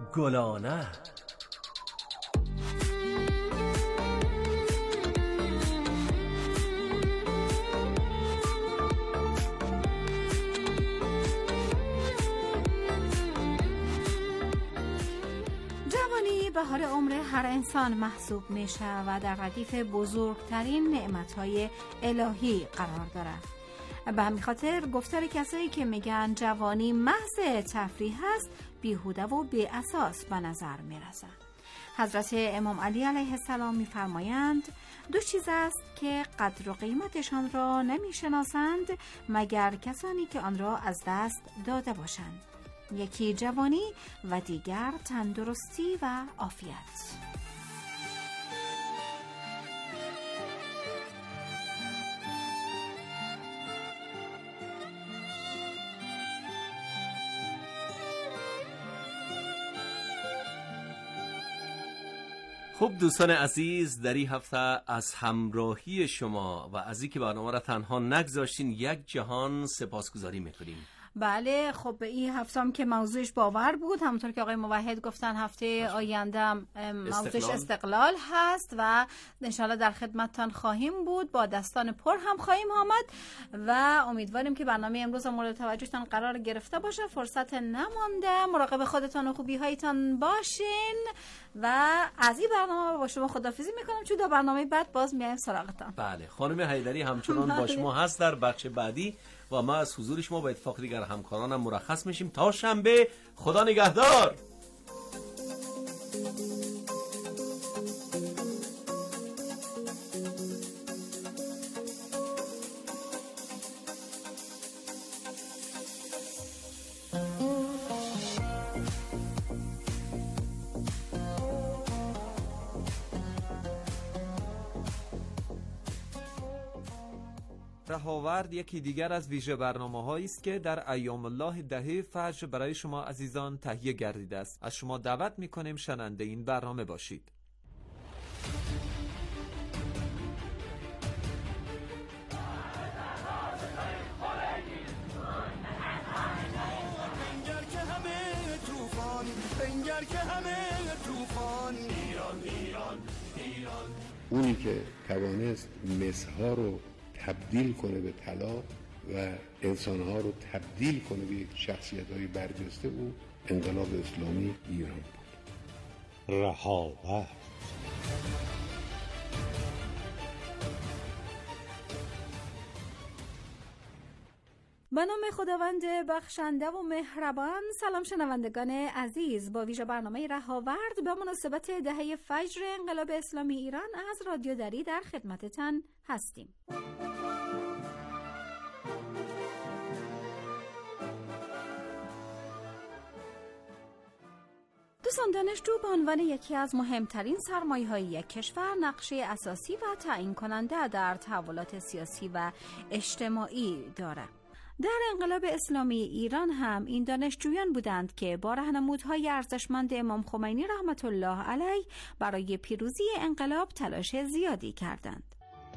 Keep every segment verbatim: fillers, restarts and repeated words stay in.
گلانه. بهار عمر هر انسان محسوب میشه و در ردیف بزرگترین نعمتهای الهی قرار داره. به همین خاطر گفتار کسایی که میگن جوانی محض تفریح است بیهوده و بی اساس به نظر میرسه. حضرت امام علی علیه السلام میفرمایند دو چیز است که قدر و قیمتشان را نمیشناسند مگر کسانی که آن را از دست داده باشند. یکی جوانی و دیگر تندرستی و عافیت. خب دوستان عزیز، در این هفته از همراهی شما و از اینکه برنامه را تنها نگذاشتین یک جهان سپاسگزاری میکنیم. بله، خب به این هفته هم که موضوعش باور بود، همونطور که آقای موحد گفتن هفته آینده موضوعش استقلال. استقلال هست و انشالله در خدمتتان خواهیم بود، با دستان پر هم خواهیم آمد و امیدواریم که برنامه امروز مورد توجهتان قرار گرفته باشه. فرصت نمانده، مراقب خودتان و خوبی هایتان باشین و از این برنامه با شما خداحافظی میکنم، چون در برنامه بعد باز میایم سراغتان. بله، خانم حیدری همچنان با شما هست در بخش بعدی و ما از حضور شما با اتفاق دیگر همکارانم مرخص میشیم تا شنبه. خدا نگهدار. رهاورد یکی دیگر از ویژه برنامه‌هایی است که در ایام الله دهه فجر برای شما عزیزان تهیه گردیده است. از شما دعوت می‌کنیم شنونده این برنامه باشید. اونی که توانست مسها رو تبدیل کنه به طلا و انسانها رو تبدیل کنه به یک شخصیت‌های برجسته، او انقلاب اسلامی ایران بود. رهاورد. به نام خداوند بخشنده و مهربان. سلام شنوندگان عزیز، با ویژه برنامه رهاورد به مناسبت دهه فجر انقلاب اسلامی ایران از رادیو دری در خدمتتان هستیم. دوستان، دانشجو به عنوان یکی از مهمترین سرمایه‌های یک کشور نقشه اساسی و تعیین کننده در تحولات سیاسی و اجتماعی دارد. در انقلاب اسلامی ایران هم این دانشجویان بودند که با راهنمودهای ارزشمند امام خمینی رحمت الله علیه برای پیروزی انقلاب تلاش زیادی کردند.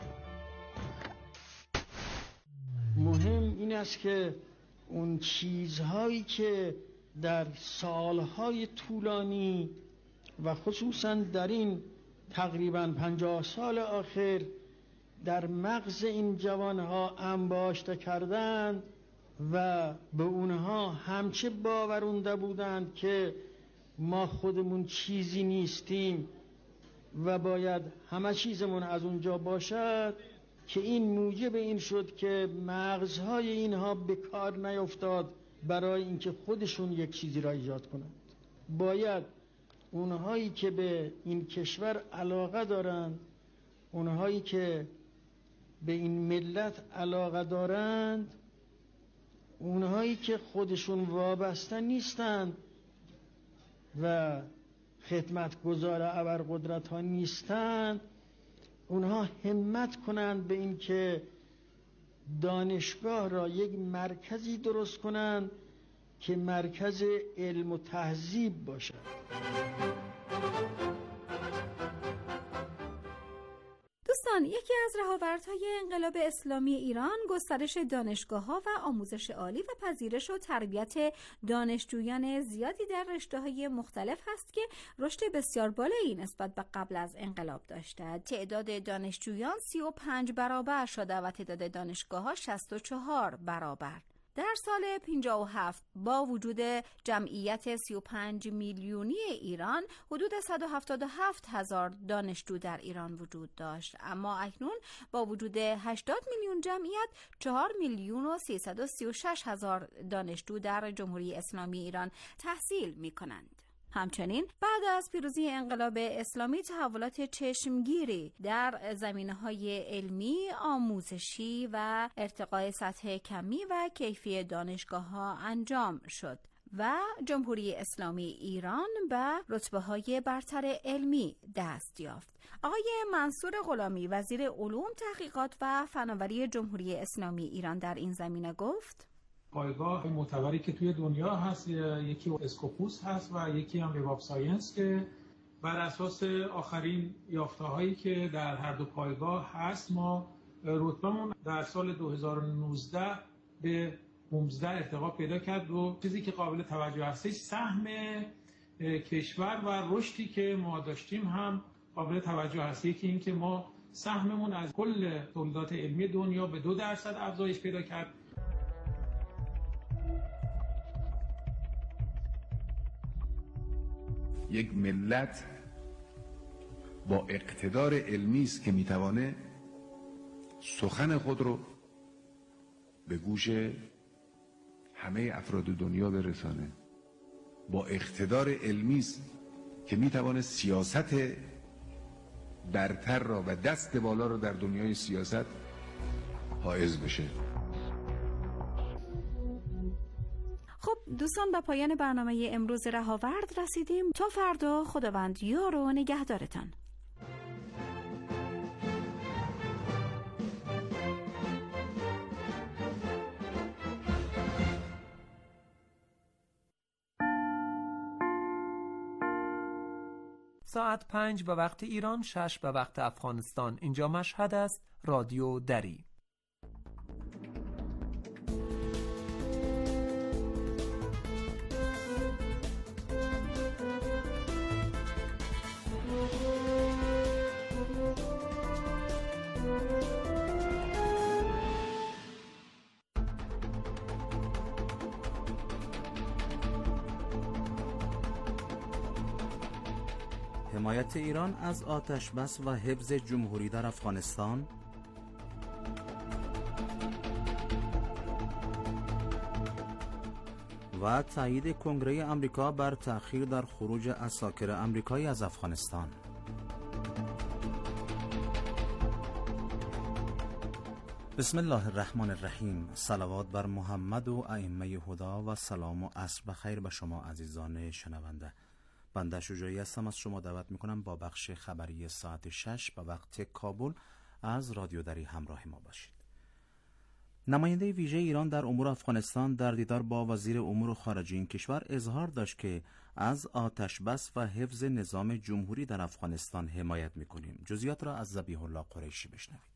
مهم این است که اون چیزهایی که در سالهای طولانی و خصوصا در این تقریباً پنجاه سال آخر در مغز این جوانها انباشته کردند و به اونها همچه باورونده بودند که ما خودمون چیزی نیستیم و باید همه چیزمون از اونجا باشد، که این موجب این شد که مغزهای اینها به کار نیفتاد برای اینکه خودشون یک چیزی را ایجاد کنند. باید اونهایی که به این کشور علاقه دارند، اونهایی که به این ملت علاقه دارند، اونهایی که خودشون وابسته نیستند و خدمتگزار ابرقدرت ها نیستند، اونها همت کنند به این که دانشگاه را یک مرکزی درست کنند که مرکز علم و تهذیب باشد. دوستان، یکی از رهاوردهای انقلاب اسلامی ایران گسترش دانشگاه‌ها و آموزش عالی و پذیرش و تربیت دانشجویان زیادی در رشته‌های مختلف هست که رشد بسیار بالایی نسبت به قبل از انقلاب داشته. تعداد دانشجویان سی و پنج برابر شده و تعداد دانشگاه‌ها شصت و چهار برابر. در سال پنجاه و هفت با وجود جمعیت سی و پنج میلیونی ایران حدود صد و هفتاد و هفت هزار دانشجو در ایران وجود داشت، اما اکنون با وجود هشتاد میلیون جمعیت چهار میلیون و سیصد و سی و شش هزار دانشجو در جمهوری اسلامی ایران تحصیل می کنند. همچنین بعد از پیروزی انقلاب اسلامی تحولات چشمگیری در زمینه‌های علمی، آموزشی و ارتقای سطح کمی و کیفی دانشگاه‌ها انجام شد و جمهوری اسلامی ایران به رتبه‌های برتر علمی دست یافت. آقای منصور غلامی وزیر علوم، تحقیقات و فناوری جمهوری اسلامی ایران در این زمینه گفت: پایگاه معتبری که توی دنیا هست یکی اسکوپوس هست و یکی هم وب ساینس که بر اساس آخرین یافته‌هایی که در هر دو پایگاه هست ما رتبه‌مون در سال دو هزار و نوزده به پانزده ارتقا پیدا کرد و چیزی که قابل توجه هستش سهم کشور و رشدی که ما داشتیم هم قابل توجه هست. یکی این که ما سهممون از کل تولیدات علمی دنیا به دو درصد افزایش پیدا کرد. یک ملت با اقتدار علمی است که میتوانه سخن خود رو به گوش همه افراد دنیا برسانه، با اقتدار علمی است که میتوانه سیاست برتر را و دست بالا را در دنیای سیاست حائز بشه. خب دوستان، به پایان برنامه امروز رهاورد رسیدیم. تا فردا، خداوند یار و نگهدارتان. ساعت پنج به وقت ایران، شش به وقت افغانستان. اینجا مشهد است، رادیو دری. حمایت ایران از آتش بس و حفظ جمهوری در افغانستان، و تایید کنگره آمریکا بر تأخیر در خروج عساکر آمریکایی از افغانستان. بسم الله الرحمن الرحیم. صلوات بر محمد و ائمه هدا و سلام و عصر بخیر به شما عزیزان شنونده. بنده شجاعی هستم، از شما دعوت میکنم با بخش خبری ساعت شش به وقت کابل از رادیو دری همراه ما باشید. نماینده ویژه ایران در امور افغانستان در دیدار با وزیر امور خارجه این کشور اظهار داشت که از آتش بس و حفظ نظام جمهوری در افغانستان حمایت میکنیم. جزئیات را از ذبیح الله قریشی بشنوید.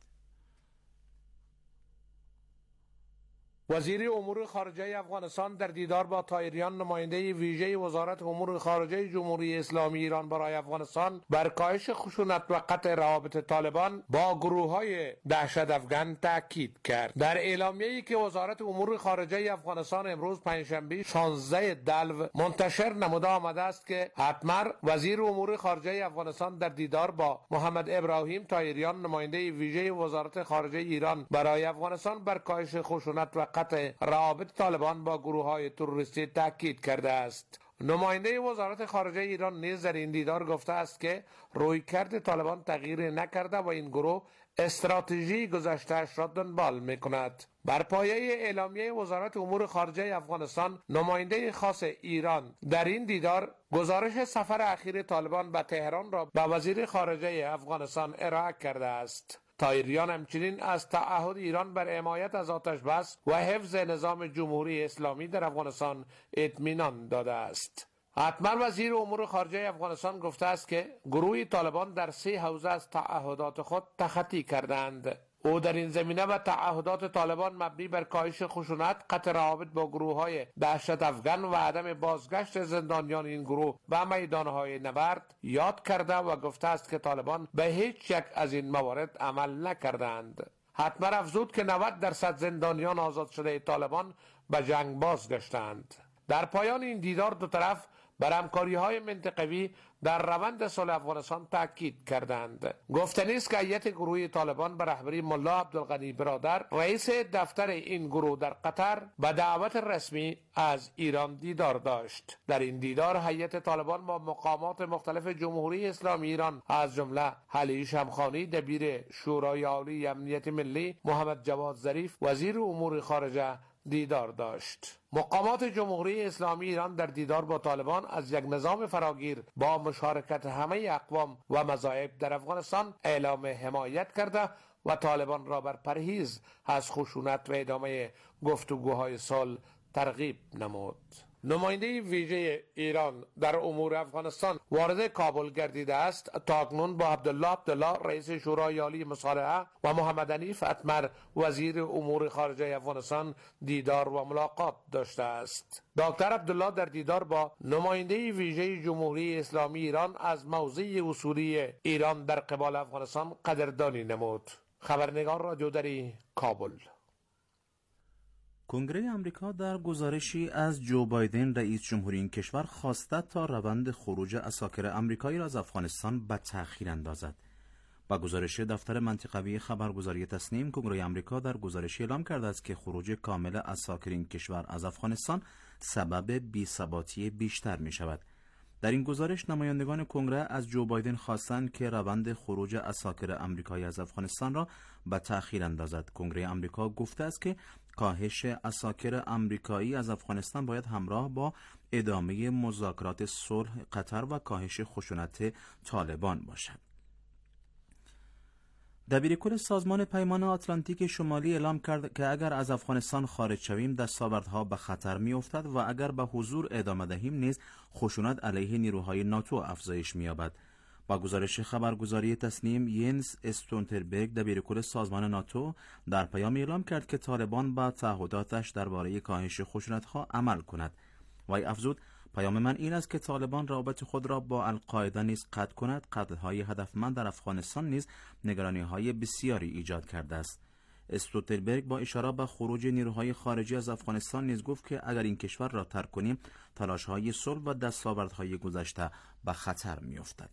وزیر امور خارجه افغانستان در دیدار با طاهریان نماینده ویژه وزارت امور خارجه جمهوری اسلامی ایران برای افغانستان بر کاهش خشونت و قطع روابط طالبان با گروه‌های دهشت افغان تاکید کرد. در اعلامیه‌ای که وزارت امور خارجه افغانستان امروز پنجشنبه شانزده دلو منتشر نموده آمده است که اتمر وزیر امور خارجه افغانستان در دیدار با محمد ابراهیم طاهریان نماینده ویژه وزارت خارجه ایران برای افغانستان بر کاهش خشونت و قطع روابط طالبان با گروه‌های تروریستی تاکید کرده است. نماینده وزارت خارجه ایران نیز در این دیدار گفته است که رویکرد طالبان تغییر نکرده و این گروه استراتژی گذشته‌اش را دنبال می‌کند. بر پایه اعلامیه وزارت امور خارجه افغانستان، نماینده خاص ایران در این دیدار گزارش سفر اخیر طالبان به تهران را به وزیر خارجه افغانستان ارائه کرده است. طاهریان همچنین از تعهد ایران بر حمایت از آتش بس و حفظ نظام جمهوری اسلامی در افغانستان اطمینان داده است. حتما وزیر امور خارجه افغانستان گفته است که گروه طالبان در سه حوزه از تعهدات خود تخطی کردند. او در این زمینه و تعهدات طالبان مبنی بر کاهش خشونت، قطع روابط با گروه‌های دهشت افغان و عدم بازگشت زندانیان این گروه و میدانهای نبرد یاد کرده و گفته است که طالبان به هیچ یک از این موارد عمل نکردند. حتما افزود که نود درصد زندانیان آزاد شده طالبان به جنگ بازگشتند. در پایان این دیدار دو طرف بر همکاری‌های منطقوی در روند صلح افغانستان تاکید کردند. گفتنی است که هیئت گروه طالبان به رهبری ملا عبدالغنی برادر، رئیس دفتر این گروه در قطر، به دعوت رسمی از ایران دیدار داشت. در این دیدار هیئت طالبان با مقامات مختلف جمهوری اسلامی ایران از جمله علی شمخانی دبیر شورای عالی امنیت ملی، محمد جواد ظریف وزیر امور خارجه دیدار داشت. مقامات جمهوری اسلامی ایران در دیدار با طالبان از یک نظام فراگیر با مشارکت همه اقوام و مذاهب در افغانستان اعلام حمایت کرده و طالبان را بر پرهیز از خشونت و ادامه گفتگوهای صلح ترغیب نمود. نماینده ویژه ایران در امور افغانستان وارد کابل گردیده است. تاکنون با عبدالله عبدالله رئیس شورای عالی مصالحه و محمد حنیف اتمر وزیر امور خارجه افغانستان دیدار و ملاقات داشته است. دکتر عبدالله در دیدار با نماینده ویژه جمهوری اسلامی ایران از موضع اصولی ایران در قبال افغانستان قدردانی نمود. خبرنگار رادیو دری، کابل. کنگره آمریکا در گزارشی از جو بایدن رئیس جمهوری این کشور خواسته تا روند خروج عساکر آمریکایی را از افغانستان به تأخیر اندازد. با گزارش دفتر منطقوی خبرگزاری تسنیم، کنگره آمریکا در گزارشی اعلام کرده است که خروج کامل عساکر این کشور از افغانستان سبب بی‌ثباتی بیشتر می شود. در این گزارش نمایندگان کنگره از جو بایدن خواستند که روند خروج عساکر آمریکایی از افغانستان را به تأخیر اندازد. کنگره آمریکا گفته است که کاهش عساکر آمریکایی از افغانستان باید همراه با ادامه مذاکرات صلح قطر و کاهش خشونت طالبان باشد. دبیرکل سازمان پیمان آتلانتیک شمالی اعلام کرد که اگر از افغانستان خارج شویم دستاوردها به خطر می‌افتد و اگر به حضور ادامه دهیم نیز خشونت علیه نیروهای ناتو افزایش می‌یابد. با گزارش خبرگزاری تسنیم، ینس استولتنبرگ دبیرکل سازمان ناتو در پیام اعلام کرد که طالبان با تعهداتش درباره کاهش خشونت‌ها عمل کند. وی افزود: پیام من این است که طالبان رابط خود را با القاعده نیز قطع کند. قتل‌های هدفمند در افغانستان نیز نگرانی‌های بسیاری ایجاد کرده است. استولتنبرگ با اشاره به خروج نیروهای خارجی از افغانستان نیز گفت که اگر این کشور را ترک کنیم تلاش‌های صلح و دستاوردهای گذشته به خطر می‌افتد.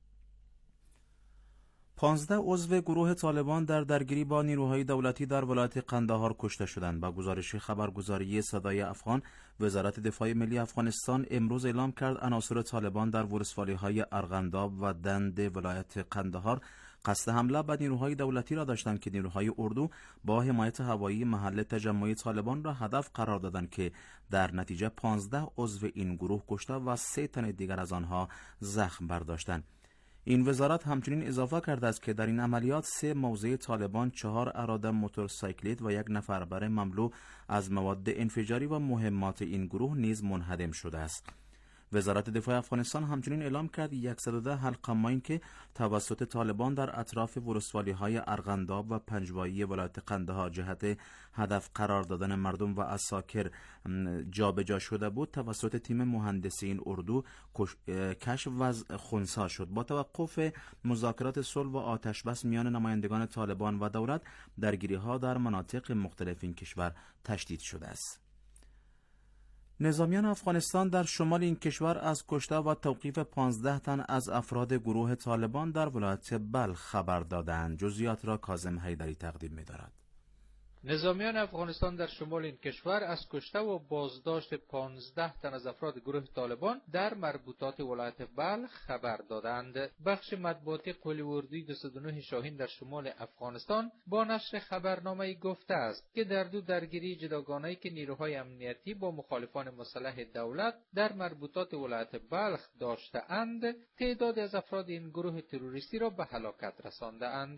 پانزده عضو گروه طالبان در درگیری با نیروهای دولتی در ولایت قندهار کشته شدند. با گزارش خبرگزاری صدای افغان، وزارت دفاع ملی افغانستان امروز اعلام کرد عناصر طالبان در ولسوالی‌های ارغنداب و دند ولایت قندهار قصد حمله به نیروهای دولتی را داشتند که نیروهای اردو با حمایت هوایی محل تجمع طالبان را هدف قرار دادند که در نتیجه پانزده عضو این گروه کشته و سه تن دیگر از آنها زخم برداشتند. این وزارت همچنین اضافه کرده است که در این عملیات سه موضع طالبان، چهار اراده موتورسیکلت و یک نفر بر مملو از مواد انفجاری و مهمات این گروه نیز منهدم شده است. وزارت دفاع افغانستان همچنین اعلام کرد صد و ده حلقه ماین که توسط طالبان در اطراف ولسوالی‌های ارغنداب و پنجوایی ولایت قندهار جهت هدف قرار دادن مردم و عساکر جابجا شده بود، توسط تیم مهندسین اردو کشف و خنثی شد. با توقف مذاکرات صلح و آتشبس میان نمایندگان طالبان و دولت، درگیری‌ها در مناطق مختلف این کشور تشدید شده است. نظامیان افغانستان در شمال این کشور از کشته و توقیف پانزده تن از افراد گروه طالبان در ولایت بلخ خبر دادند. جزئیات را کاظم حیدری تقدیم می‌دارد. نظامیان افغانستان در شمال این کشور از کشته و بازداشت پانزده تن از افراد گروه طالبان در مربوطات ولایت بلخ خبر دادند. بخش مطبوعاتی قلی اردوی دویست و نه شاهین در شمال افغانستان با نشر خبرنامه‌ای گفته است که در دو درگیری جداگانه‌ای که نیروهای امنیتی با مخالفان مسلح دولت در مربوطات ولایت بلخ داشته‌اند، تعدادی از افراد این گروه تروریستی را به هلاکت رسانده‌اند.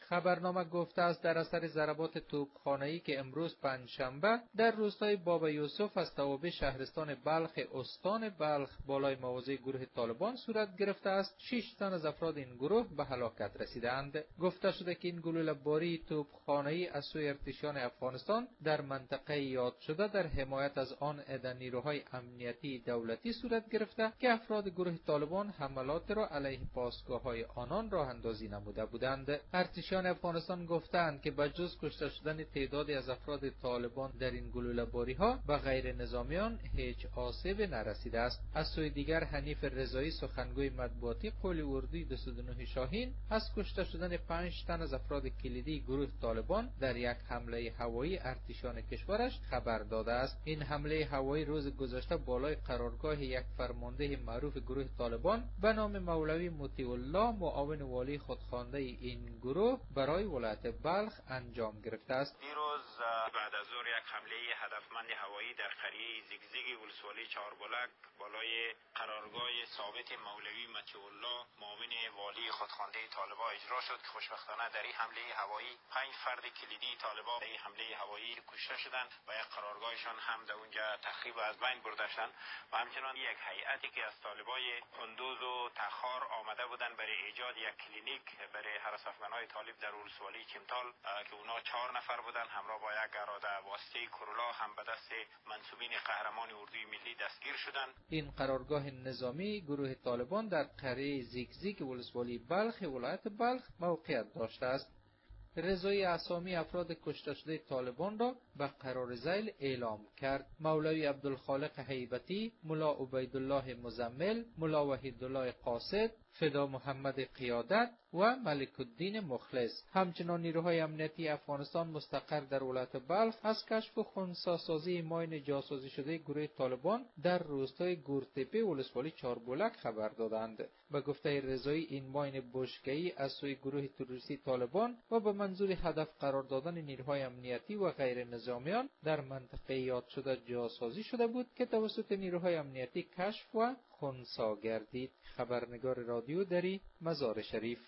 خبرنامه گفته است در اثر ضربات توپخانه‌ای که امروز پنجشنبه در روستای بابا یوسف از توابع شهرستان بلخ استان بلخ بالای مواضع گروه طالبان صورت گرفته است، شش تن از افراد این گروه به هلاکت رسیدند. گفته شده که این گلوله باری توپخانه‌ای از سوی ارتشیان افغانستان در منطقه یاد شده در حمایت از آن عده نیروهای امنیتی دولتی صورت گرفته که افراد گروه طالبان حملات را علیه پاسگاه‌های آنان راه اندازی نموده بودند. ارتشیان افغانستان گفتند که به جز کشته شدن تعدادی از افراد طالبان در این گلوله‌باری‌ها به غیر نظامیان هیچ آسیب نرسیده است. از سوی دیگر حنیف رضایی سخنگوی مطبوعاتی قول اردوی دویست و نه شاهین از کشته شدن پنج تن از افراد کلیدی گروه طالبان در یک حمله هوایی ارتشیان کشورش خبر داده است. این حمله هوایی روز گذشته بالای قرارگاه یک فرمانده معروف گروه طالبان به نام مولوی مطیع الله معاون والی خودخوانده این گروه برای ولایت بلخ انجام گرفته است. دیروز بعد از ظهر یک حمله هدفمند هوایی در قریه زیگزیگ ولسوالی چهاربلک بالای قرارگاه ثابت مولوی مطیع الله معاون والی خودخوانده طالبان اجرا شد که خوشبختانه در این حمله هوایی پنج فرد کلیدی طالبان در این حمله هوایی کشته شدند و یک قرارگاهشان هم در اونجا تخریب از بین برده شدند و همچنان یک هیئتی که از طالبان کندوز و تخار آمده بودند برای ایجاد یک کلینیک برای هراسافمنهای طالب در ولسوالی چمتال که اونا چهار نفر بودند همراه با یک اراده واسطه کرولا هم به دست منسوبین قهرمان اردوی ملی دستگیر شدند. این قرارگاه نظامی گروه طالبان در قریه زیگزیگ ولسوالی بلخ ولایت بلخ موقعیت داشته است. رضایی اسامی افراد کشته شده طالبان را به قرار ذیل اعلام کرد. مولوی عبدالخالق هیبتی، ملا عبیدالله مزمل، ملا وحیدالله قاصد، فدا محمد قیادت و ملک الدین مخلص. همچنان نیروهای امنیتی افغانستان مستقر در ولایت بلخ از کشف و خنثی‌سازی ماین جاسوسی شده گروه طالبان در روستای گورتپه ولسوالی چهاربلک خبر دادند. به گفته رضایی این ماین بشکه‌ای از سوی گروه تروریستی طالبان و به منظور هدف قرار دادن نیروهای امنیتی و غیر نظامیان در منطقه یاد شده جاسازی شده بود که توسط نیروهای امنیتی کشف و خنثی گردید. خبرنگار رادیو دری مزار شریف.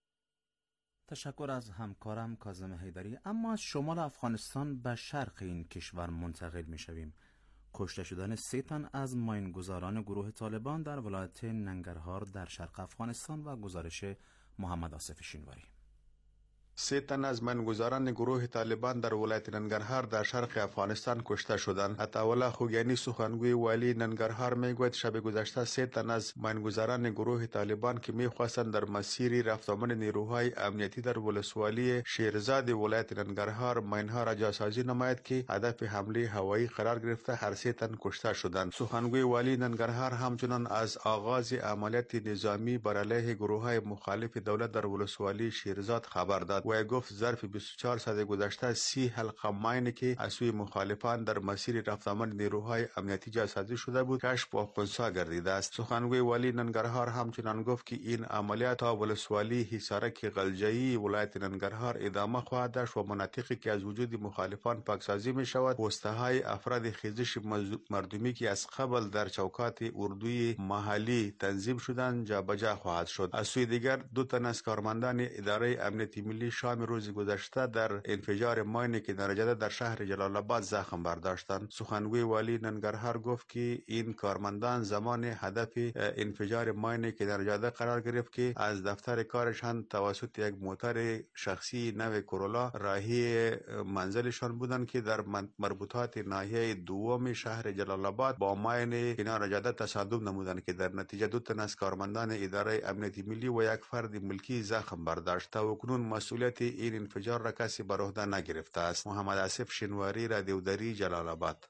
تشکر از همکارم کاظم حیدری. اما از شمال افغانستان به شرق این کشور منتقل می شویم. کشته شدن سه تن از ماینگذاران گروه طالبان در ولایت ننگرهار در شرق افغانستان و گزارش محمد آصف شینواری. سه تن از ماینگذاران گروه طالبان در ولایت ننگرهار در شرق افغانستان کشته شدند. عطاالله خوگیانی سخنگوی والی ننگرهار میگوید شب گذشته سه تن از ماینگذاران گروه طالبان که میخواستند در مسیر رفت آمد نیروهای امنیتی در ولسوالی شیرزاد ولایت ننگرهار ماینها را جاسازی نماید که هدف حمله هوایی قرار گرفته هر سه تن کشته شدند. سخنگوی والی ننگرهار همچنان از آغاز عملیات نظامی بر علیه گروههای مخالف دولت در ولسوالی شیرزاد خبر داد. و گفت ظرف بیست و چهار ساعت گذشته سی حلقه ماین که از سوی مخالفان در مسیر رفت آمد نیروهای امنیتی جاسازی شده بود کشف و خنثی گردیده است. سخنگوی والی ننگرهار همچنان گفت که این عملیات تا ولسوالی حصارک غلجایی ولایت ننگرهار ادامه خواهد داشت و مناطقی که از وجود مخالفان پاکسازی می شود پست‌های افراد خیزش مردمی که از قبل در چوکات اردوی محلی تنظیم شدند جابجا خواهد شد. از سوی دیگر دو تن از کارمندان اداره امنیتی ملی شام روز گذشته در انفجار ماینی که نرجده در شهر جلال آباد زخم برداشتند. سخنگوی والی ننگرهار گفت که این کارمندان زمان هدف انفجار ماینی که نرجده قرار گرفت که از دفتر کارشان توسط یک موتر شخصی نو کرولا راهی منزلشان بودند که در مربوطات ناحیه دوم شهر جلال آباد با ماین که نرجده تصادم نمودند که در نتیجه دو تن از کارمندان اداره امنیتی ملی و یک فرد ملکی زخم برداشت. تا اکنون مسئولیت این انفجار را کسی بر عهده نگرفته است. محمد آصف شینواری، رادیو دری، جلال آباد.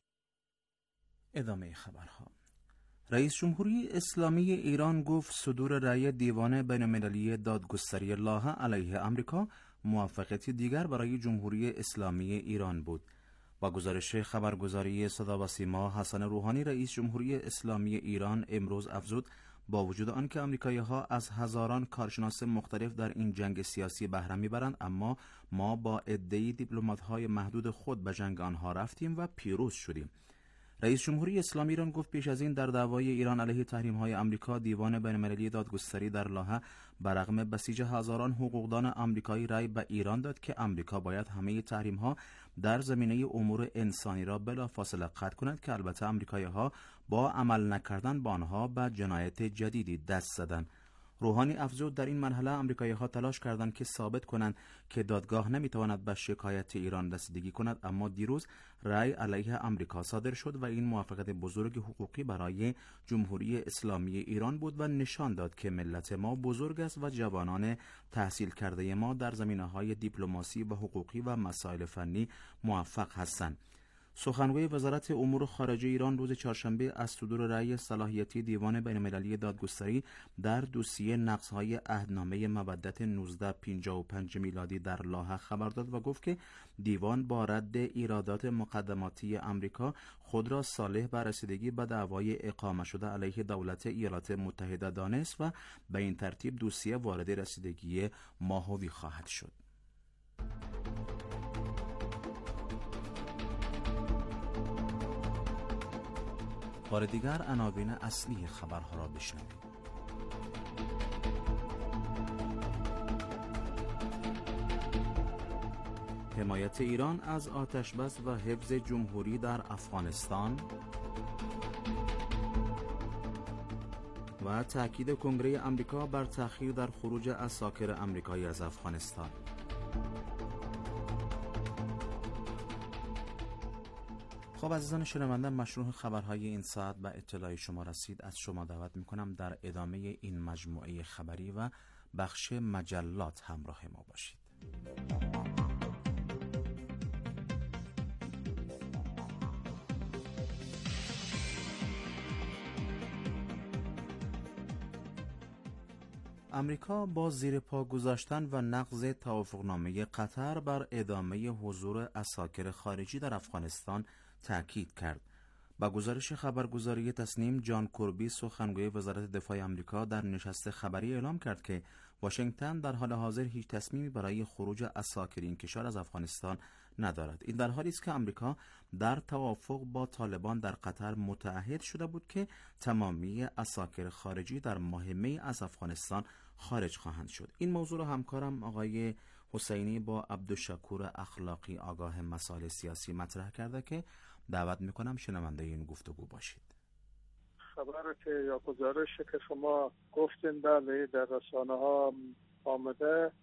ادامه خبرها. رئیس جمهوری اسلامی ایران گفت صدور رأی دیوان بین‌المللی دادگستری لاهه علیه آمریکا موفقیتی دیگر برای جمهوری اسلامی ایران بود. با گزارش خبرگزاری صدا و سیما، حسن روحانی رئیس جمهوری اسلامی ایران امروز افزود با وجود آنکه آمریکایی‌ها از هزاران کارشناس مختلف در این جنگ سیاسی بهره می‌برند، اما ما با عده‌ای دیپلمات‌های محدود خود به جنگ آنها رفتیم و پیروز شدیم. رئیس جمهوری اسلامی ایران گفت پیش از این در دعوای ایران علیه تحریم‌های آمریکا دیوان بین‌المللی دادگستری در لاهه بررغم بسیج هزاران حقوقدان آمریکایی رأی به ایران داد که آمریکا باید همه تحریم‌ها در زمینه امور انسانی را بلافاصله قطع کند که البته آمریکایی‌ها با عمل نکردن با آنها به جنایت جدیدی دست زدند. روحانی افزود در این مرحله آمریکایی‌ها تلاش کردند که ثابت کنند که دادگاه نمیتواند به شکایت ایران رسیدگی کند، اما دیروز رأی علیه آمریکا صادر شد و این موفقیت بزرگ حقوقی برای جمهوری اسلامی ایران بود و نشان داد که ملت ما بزرگ است و جوانان تحصیل کرده ما در زمینه‌های دیپلماسی و حقوقی و مسائل فنی موفق هستند. سخنگوی وزارت امور خارجه ایران روز چهارشنبه از صدور رأی صلاحیتی دیوان بین‌المللی دادگستری در دوسیه نقض‌های عهدنامه مودت نوزده پنجاه و پنج میلادی در لاهه خبر داد و گفت که دیوان با رد ایرادات مقدماتی آمریکا خود را صالح به رسیدگی به دعوای اقامه شده علیه دولت ایالات متحده دانست و به این ترتیب دوسیه وارد رسیدگی ماهوی خواهد شد. بار دیگر عناوین اصلی خبرها را بشنوید. حمایت ایران از آتشبس و حفظ جمهوری در افغانستان و تأکید کنگره آمریکا بر تأخیر در خروج عساکر آمریکایی از افغانستان. خب عزیزان شنونده، مشروع خبرهای این ساعت به اطلاع شما رسید. از شما دعوت میکنم در ادامه این مجموعه خبری و بخش مجلات همراه ما باشید. امریکا با زیر پا گذاشتن و نقض توافقنامه قطر بر ادامه حضور عساکر خارجی در افغانستان تأکید کرد. با گزارش خبرگزاری تصنیم، جان کربی سخنگوی وزارت دفاع آمریکا در نشست خبری اعلام کرد که واشنگتن در حال حاضر هیچ تصمیمی برای خروج عساکر این کشور از افغانستان ندارد. این در حالی است که آمریکا در توافق با طالبان در قطر متعهد شده بود که تمامی عساکر خارجی در ماه می از افغانستان خارج خواهند شد. این موضوع را همکارم آقای حسینی با عبدالشکور اخلاقی آگاه مسائل سیاسی مطرح کرده که دعوت میکنم شنونده این گفتگو باشید. خبر که یا گزارش که شما گفتین بله در رسانه ها آمده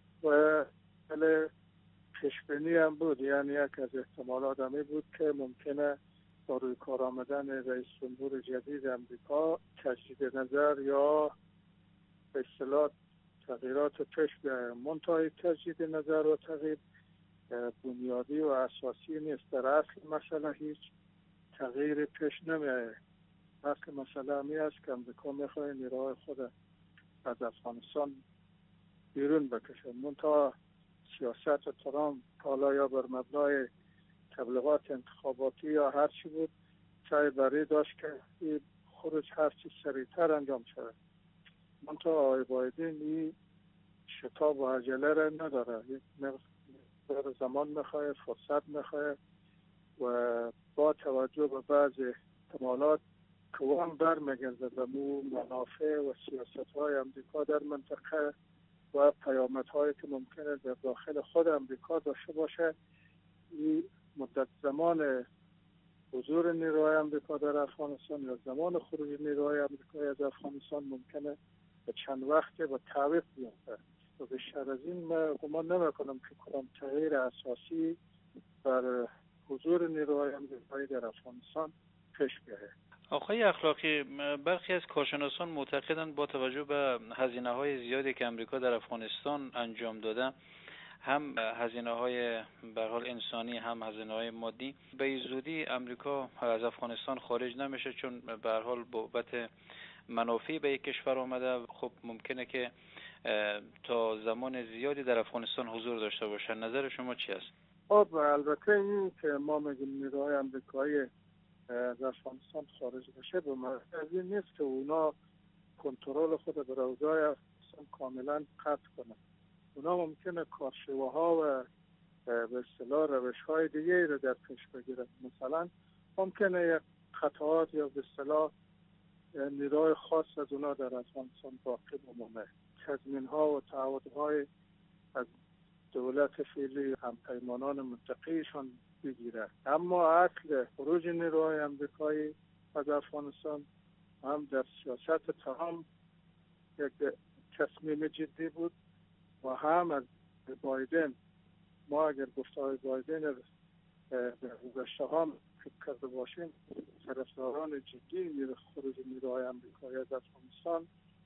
و بله پیشبینی هم بود، یعنی یک از احتمالات همی بود که ممکنه با روی کار آمدن رئیس جمهور جدید امریکا تجدید نظر یا به اصطلاح تغییرات پیش بیاید. منتهای تجدید نظر و تغییر بنیادی و اساسی نیست. در اصل مسئله هیچ تغییر پیش نمیاد. اصل مسئله همی است که امریکا میخواه نیروهای خود از افغانستان بیرون بکشه. منتها سیاست ترامپ حالا یا بر مبنای تبلیغات انتخاباتی یا هر چی بود سعی بری داشت که این خروج هر چی سریعتر انجام شود. منتها آقای بایدن این شتاب و عجله را نداره، یک مقدار زمان میخواه، فرصت میخواه و با توجه به بعض احتمالات که هم برمیگرده به منافع و سیاست های امریکا در منطقه و پیامدهایی که ممکنه در داخل خود امریکا داشته باشه، این مدت زمان حضور نیروهای امریکا در افغانستان یا زمان خروج نیروهای امریکایی از افغانستان ممکنه به چند وقت به تعویق بیفته و بیشتر از این من گمان نمیکنم که کدام تغییر اساسی بر حضور نیروهای امریکایی در افغانستان پیش بیاید. آقای اخلاقی، برخی از کارشناسان معتقدند با توجه به هزینه‌های زیادی که امریکا در افغانستان انجام داده، هم هزینه‌های به هر حال انسانی هم هزینه‌های مادی، به زودی امریکا از افغانستان خارج نمیشه، چون به هر حال بابت منافعی به یک کشور آمده. خب ممکنه که تا زمان زیادی در افغانستان حضور داشته باشه. نظر شما چی است؟ خب البته این که ما میگیم نیروهای امریکایی از افغانستان خارج بشه به معنی از این نیست که اونا کنترل خود بر اوضاع افغانستان کاملا قطع کنه. اونا ممکنه کارشیوه ها و به اصطلاح روش های دیگه رو در پیش بگیرن. مثلا ممکنه یک خطاات یا به اصطلاح نیروی خاص از اونا در افغانستان باقی بمونه. تضمین‌ها و تعهدهای از دولت فعلی همپیمانان منطقیشان بگیره. اما اصل خروج نیروهای امریکایی از افغانستان هم در سیاست ترامپ یک تصمیم جدی بود و هم از بایدن. ما اگر گفته‌های بایدن در گذشته ها فکر کرده باشیم، طرفداران جدی خروج نیروهای امریکایی از افغانستان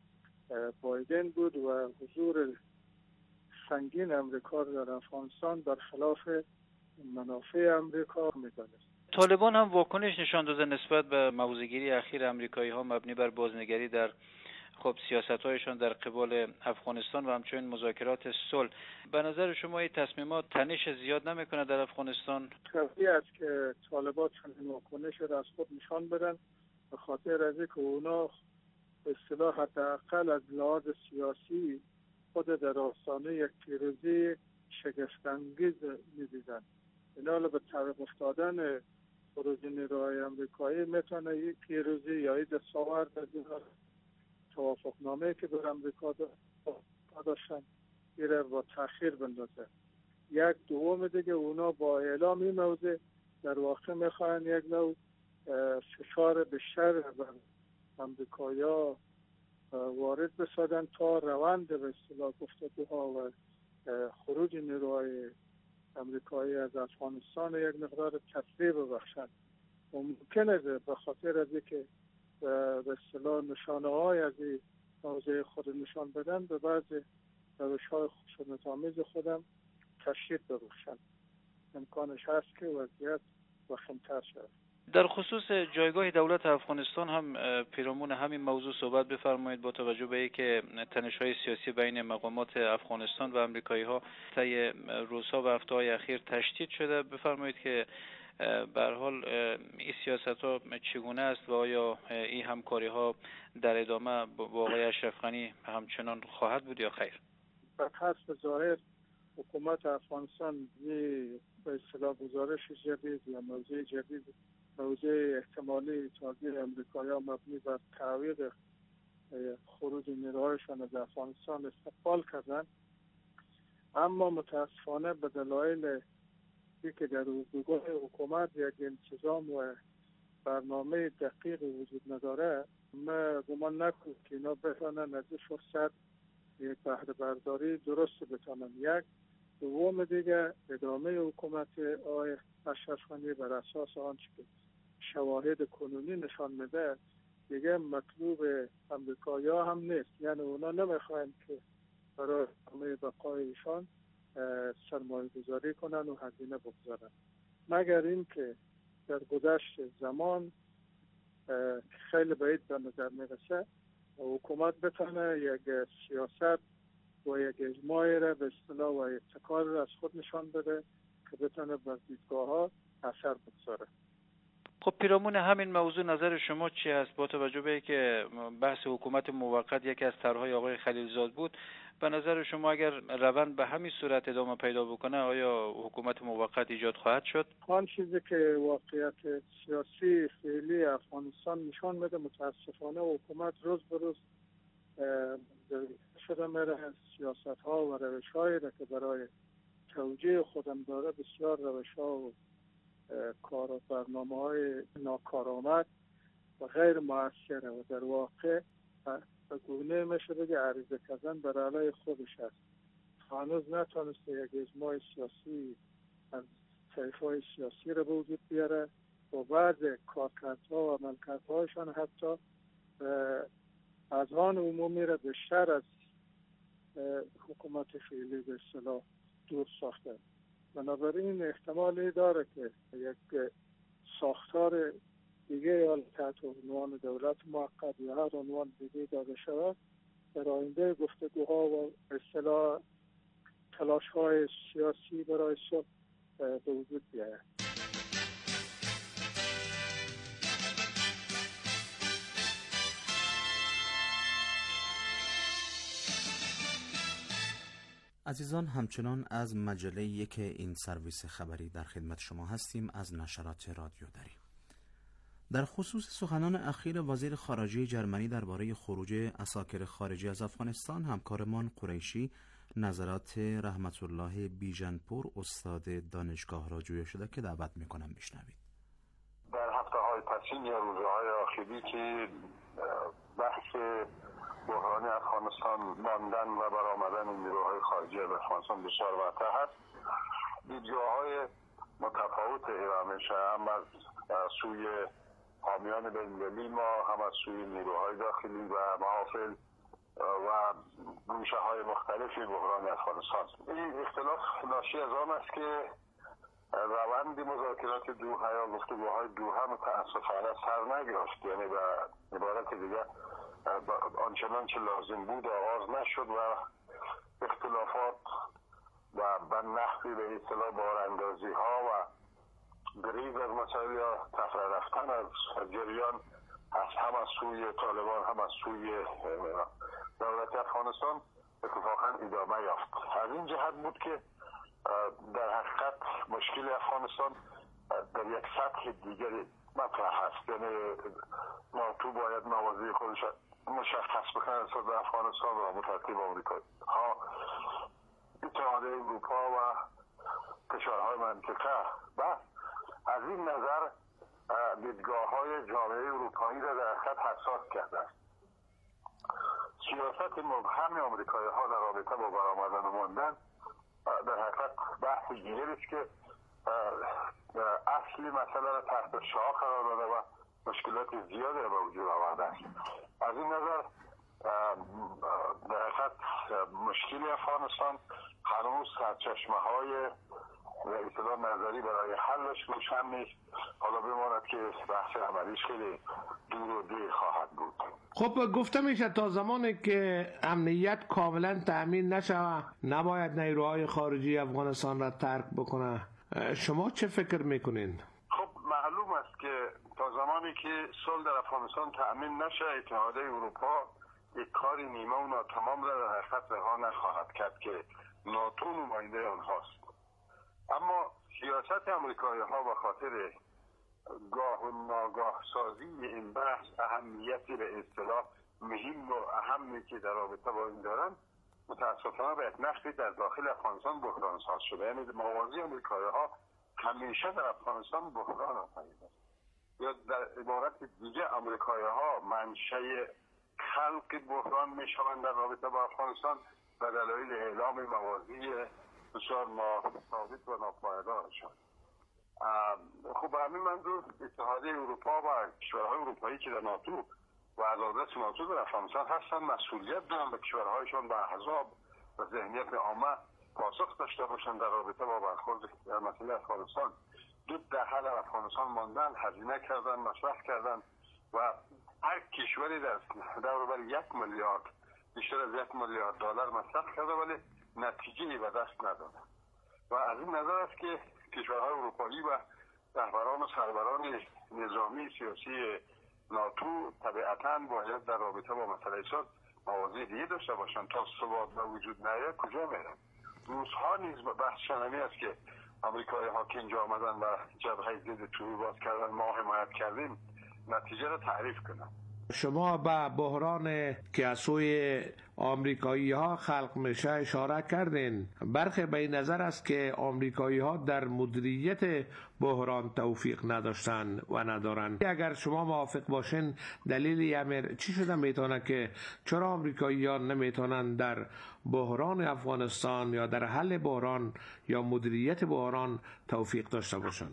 بایدن بود و حضور سنگین امریکا در افغانستان برخلاف منافع امریکا می‌دانست. طالبان هم واکنش نشان داده نسبت به موضع‌گیری اخیر امریکایی ها مبنی بر بازنگری در خب سیاست‌هایشان در قبال افغانستان و همچنین مذاکرات صلح. به نظر شما این تصمیمات تنش زیاد نمی‌کنه در افغانستان؟ طبیعی است که طالبان چنین واکنش را از خود نشان بدن، به خاطر از اینکه اونا به اصطلاح حداقل از لحاظ سیاسی خود در آستانه یک پیروزی شگفت‌انگیز می‌دیدن. اینا به طرف افتادن خروج نیروهای امریکایی میتونه یک پیروزی یا یک دستاورد از توافقنامه که در امریکا داشتن ایره با تأخیر بندازه. یک دوم دیگه اونا با اعلام این موضوع در واقع میخواین یک نوع فشار بیشتر بر امریکایا وارد بسازن تا روند به اصطلاح گفتگوها و خروج نیروهای امریکایی از افغانستان یک مقدار تسریع ببخشند. ممکنه به خاطر از اینکه به اصطلاح نشانه های از این موضوع خود نشان بدن به بعض روش های خشونت‌آمیز خودم تشدید ببخشند. امکانش هست که وضعیت وخیم‌تر شود. در خصوص جایگاه دولت افغانستان هم پیرامون همین موضوع صحبت بفرمایید. با توجه به اینکه تنش‌های سیاسی بین مقامات افغانستان و آمریکایی‌ها طی روزها و هفته‌های اخیر تشدید شده، بفرمایید که به هر حال این سیاست‌ها چگونه است و آیا این همکاری‌ها در ادامه با آقای اشرف غنی همچنان خواهد بود یا خیر؟ بر حسب ظاهر حکومت افغانستان به اصطلاح گزارش جدید یا موضوع جدید، موضوع احتمالی تازه امریکایی‌ها مبنی بر تعویض خروج نیروهایشان از افغانستان استقبال کردند. اما متاسفانه به دلایل که در اردوگاه حکومت یک انتظام و برنامه دقیق وجود نداره، ما گمان نکنم که اینا بتونن از این فرصت یک بهره برداری درست بتونن. یک دوم دیگه ادامه حکومت آقای اشرف غنی بر اساس آنچه که شواهد کنونی نشان میده دیگه مطلوب امریکایی‌ها هم نیست. یعنی اونا نمیخواین که برای ادامه بقای ایشان سرمایه گذاری کنن و هزینه بگذارن، مگر این که در گذشت زمان خیلی بعید به نظر میرسه حکومت بتونه یک سیاست و یک اجماعی را به اصطلاح و ابتکار را از خود نشان بده که بتونه بر دیدگاه ها اثر بگذاره. خب پیرامون همین موضوع نظر شما چی است؟ با توجه به که بحث حکومت موقت یکی از طرح‌های آقای خلیلزاد بود، به نظر شما اگر روند به همین صورت ادامه پیدا بکنه آیا حکومت موقت ایجاد خواهد شد؟ آن چیزی که واقعیت سیاسی فعلی افغانستان نشان میده متاسفانه حکومت روز به روز شده میره سیاست‌ها و روش‌هایی را که برای توجیه خودم داره بسیار روش‌ها و کار و برنامه‌های ناکارآمد و غیر مؤثره و در واقع به گونه میشه بگه عریضه کردن بر علیه خودش است. هنوز نتونسته یک اجماع سیاسی از طیف‌های سیاسی را به وجود بیاره و بعض کارکردها و عملکردهایشان حتی اذهان عمومی را بیشتر از حکومت فعلی به اصطلاح دور ساخته. بنابراین احتمالی داره که یک ساختار دیگه یا تحت عنوان دولت موقت یا هر عنوان دیگه داده شود در آینده گفتگوها و اصطلاح تلاش‌های سیاسی برای صلح به وجود بیاید. عزیزان همچنان از مجله یک این سرویس خبری در خدمت شما هستیم از نشرات رادیو دری. در خصوص سخنان اخیر وزیر خارجه جرمنی درباره خروج عساکر خارجی از افغانستان، همکارمان قریشی نظرات رحمت الله بیژنپور استاد دانشگاه را جویا شده که دعوت میکنم بشنوید. در هفته های پسین یا روزهای آخری که بحث بحران افغانستان ماندن و برآمدن نیروهای خارجی از افغانستان بسیار واضح است. دیدگاه‌های متفاوت ارائه میشه، هم از سوی حامیان بین‌المللی ما، هم از سوی نیروهای داخلی و محافل و گوشه های مختلفی بحران افغانستان. این اختلاف ناشی از آن است که روند مذاکرات دوحه یا گفتگوهای دوحه متاسفانه سر نگرفت، یعنی به عبارت دیگه آنچنان که لازم بود آغاز نشد و اختلافات و به نحوی به اصطلاح باراندازی ها و گریز از مسائل یا تفره رفتن از جریان از هم از سوی طالبان هم از سوی دولت افغانستان اتفاقا ادامه یافت. از این جهت بود که در حقیقت مشکل افغانستان در یک سطح دیگری مطرح است، یعنی ناتو باید موازی خودش مشخص بکنه نسبت به افغانستان و مترتیب آمریکا ها، اتحادیه اروپا و کشورهای منطقه. و از این نظر دیدگاه های جامعه اروپایی را در حقیقت حساس کرده است. سیاست مبهم آمریکایی ها در رابطه با برآمدن و ماندن در حقیقت بحث دیگری است که اصلی مسئله را تحت شعاع قرار داده و مشکلات زیادی را به وجود آورده است. از این نظر در حقیقت مشکل افغانستان هنوز سرچشمه های به اصطلاح نظری برای حلش روشن نیست. حالا بماند که بحث عملیش خیلی دور و دیر خواهد بود. خب گفته میشه تا زمانی که امنیت کاملا تأمین نشه نباید نیروهای خارجی افغانستان را ترک بکنه. شما چه فکر میکنین؟ خب معلوم است که تا زمانی که صلح در افغانستان تأمین نشه اتحادیه اروپا یک کاری نیمه و ناتمام را در حقیقت رها نخواهد کرد که ناتو نماینده آنهاست. اما سیاست امریکایی ها به خاطر گاه و ناگاه سازی این بحث اهمیتی به اصطلاح مهم و اهمی که در رابطه با این دارن متاسفانه به یک نحوی در داخل افغانستان بحران ساز شده. یعنی موازی امریکایی ها همیشه در افغانستان بحران آفریده است، یا در عبارت دیگه امریکایی ها منشأ خلق بحران می شوند در رابطه با افغانستان به دلایل اعلام موازی بسیار ناثابت و ناپایدارشان. خب به همین منظور اتحادیه اروپا و کشورهای اروپایی که در ناتو و عضادت ناتو در افغانستان هستند مسئولیت دارند به کشورهایشان و احزاب و ذهنیت عامه پاسخ داشته باشند در رابطه با برخورد در مسئله افغانستان. دو دهه در افغانستان ماندن، هزینه کردن، مصرف کردن و هر کشوری در برابر یک میلیارد بیشتر از یک میلیارد دلار مصرف کرده ولی نتیجه‌ای به دست نداده. و از این نظر است که کشورهای اروپایی و رهبران و سروران نظامی سیاسی ناتو طبیعتاً باید در رابطه با مسئله صلح موازی دیگه داشته باشند. تا ثبات به وجود نیاید کجا میرن؟ روزها نیز بحث شنمی است که آمریکایی ها که اینجا آمدن و جبهه ضد توری باز کردن، ما حمایت کردیم، نتیجه را تعریف کنن. شما به بحران که از سوی آمریکایی ها خلق میشه اشاره کردین. برخی به این نظر است که آمریکایی ها در مدیریت بحران توفیق نداشتن و ندارن. اگر شما موافق باشین دلیل امر چی شده میتونه که چرا آمریکایی ها نمیتونن در بحران افغانستان یا در حل بحران یا مدیریت بحران توفیق داشته باشن؟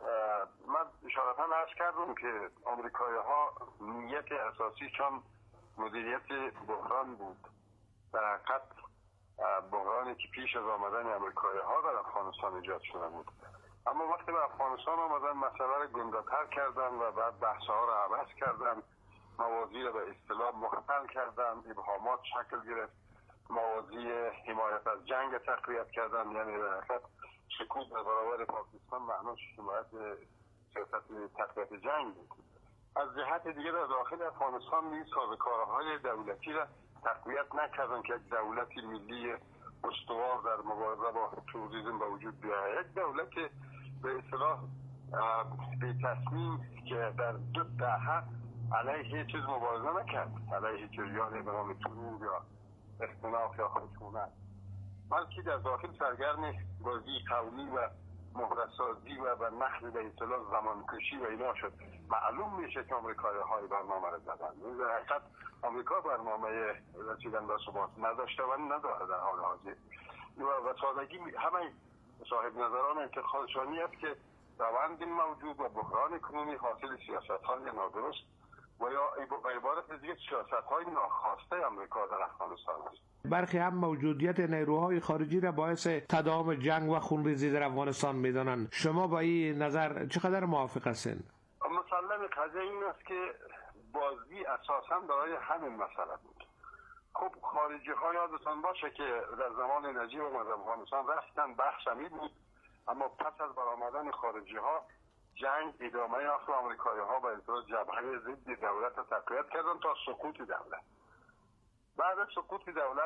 اشارتا عرض کردم که آمریکایی ها نیت اساسی چون مدیریت بحران بود. در حقیقت بحرانی که پیش از آمدن آمریکایی ها در افغانستان ایجاد شده بود. اما وقتی به افغانستان آمدن مسئله را گنده‌تر کردن و بعد بحث ها را عوض کردن، موازی را به اصطلاح مختل کردن، ابهامات شکل گرفت، موازی حمایت از جنگ تقویت کردن، یعنی در حقیقت سکوت در برابر پاکستان معناش حمایت سیاست تقویت جنگ بود. از جهت دیگه در داخل افغانستان نیز سازوکارهای دولتی را تقویت نکردن که یک دولت ملی استوار در مبارزه با تروریسم به وجود بیاید. یک دولت که به اصطلاح به تصمیم که در دو دهه علیه هیچ چیز مبارزه نکرد، علیه جریان به نام ترور یا اختناق یا خشونت، بلکه در داخل سرگرم بازی قومی و مهرسازی و به نحو به اصطلاح زمانکشی و اینا شد. معلوم میشه که آمریکایی های برنامه را زدن. این در حقیقت آمریکا برنامه رسیدن به ثبات نداشته و نداره در حال حاضر. و سادگی همه صاحب نظران انتخابشانی است که روند موجود و بحران کنونی حاصل سیاست های نادرست و یا به عبارت دیگه سیاست های ناخواسته آمریکا در افغانستان است. برخی هم موجودیت نیروهای خارجی را باعث تداوم جنگ و خونریزی در افغانستان میدانند. شما با این نظر چقدر موافق هستین؟ مسلم قضیه این است که بازی اساسا برای همین مسئله بود. خب خارجی ها یادتان باشه که در زمان نجیب و افغانستان رفتن، بحث همین بود، اما پس از برآمدن خارجی ها جنگ ادامه یافت و آمریکایی ها به اصطلاح جبهه ضد دولت را تقویت کردن تا سقوط دولت. بعد از سقوط دولت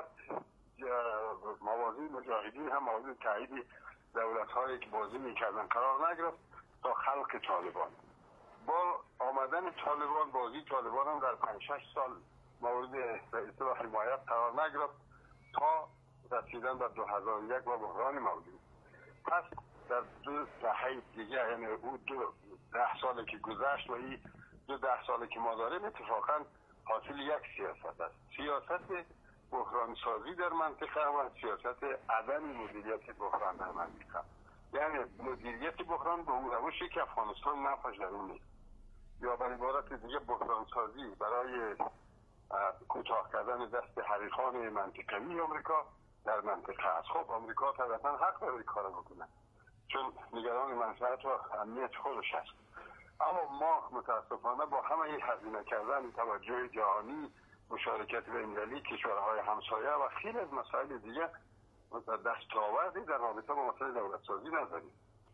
موازی مجاهدین هم موازی تایید دولت هایی که بازی میکردن قرار نگرفت تا خلق طالبان. با آمدن طالبان بازی طالبان هم در پنج شش سال مورد به اصطلاح حمایت قرار نگرفت تا رسیدن به دو هزار و یک و بحران موجود. پس در دو دهه دیگه، یعنی او دو ده سالی که گذشت و این دو ده سالی که ما داریم اتفاقا حاصل یک سیاست است، سیاست بحران سازی در منطقه و سیاست عدم مدیریت بحران در منطقه. یعنی مدیریت بحران به اون روشی که افغانستان نفش در اون نیست، یا به عبارت دیگه بحران سازی برای کوتاه کردن دست حریفان منطقه‌ای آمریکا در منطقه است. خب آمریکا طبعا حق داره کار بکنه چون نگران منفعت و امنیت خودش است، اما ما متاسفانه با همه این هزینه کردن توجه جهانی، مشارکت بین‌المللی، کشورهای همسایه و خیلی از مسائل دیگه دستاوردی در رابطه با مسائل دولت سازی نداریم.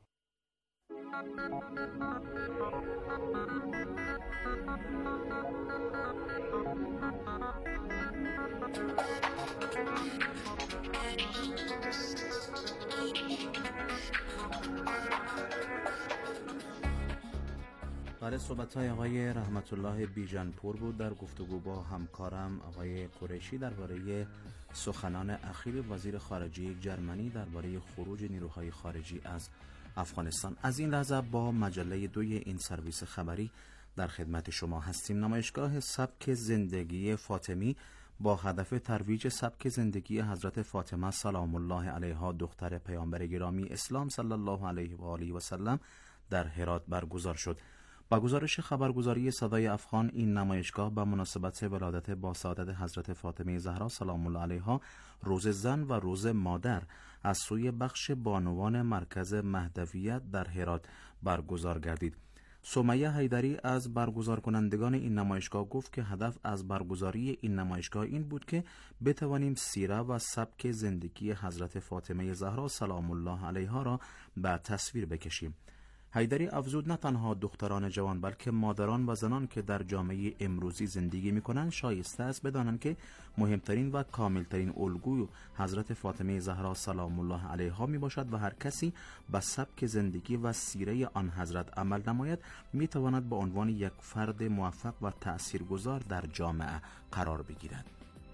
برای صحبت‌های آقای رحمت الله بیژنپور بود در گفتگو با همکارم آقای قریشی درباره سخنان اخیر وزیر خارجه جرمنی درباره خروج نیروهای خارجی از افغانستان. از این لحظه با مجله دوی این سرویس خبری در خدمت شما هستیم. نمایشگاه سبک زندگی فاطمی با هدف ترویج سبک زندگی حضرت فاطمه سلام الله علیها دختر پیامبر گرامی اسلام صلی الله علیه و آله و سلم در هرات برگزار شد. با گزارش خبرگزاری صدای افغان، این نمایشگاه به مناسبت ولادت با سعادت حضرت فاطمه زهرا سلام الله علیها روز زن و روز مادر از سوی بخش بانوان مرکز مهدویت در هرات برگزار گردید. سمیه حیدری از برگزار کنندگان این نمایشگاه گفت که هدف از برگزاری این نمایشگاه این بود که بتوانیم سیره و سبک زندگی حضرت فاطمه زهرا سلام الله علیها را به تصویر بکشیم. حیدری افزود نه تنها دختران جوان بلکه مادران و زنان که در جامعه امروزی زندگی می‌کنند شایسته است بدانند که مهمترین و کاملترین الگوی حضرت فاطمه زهرا سلام الله علیها میباشد و هر کسی به سبک زندگی و سیره آن حضرت عمل نماید میتواند به عنوان یک فرد موفق و تأثیرگذار در جامعه قرار بگیرد.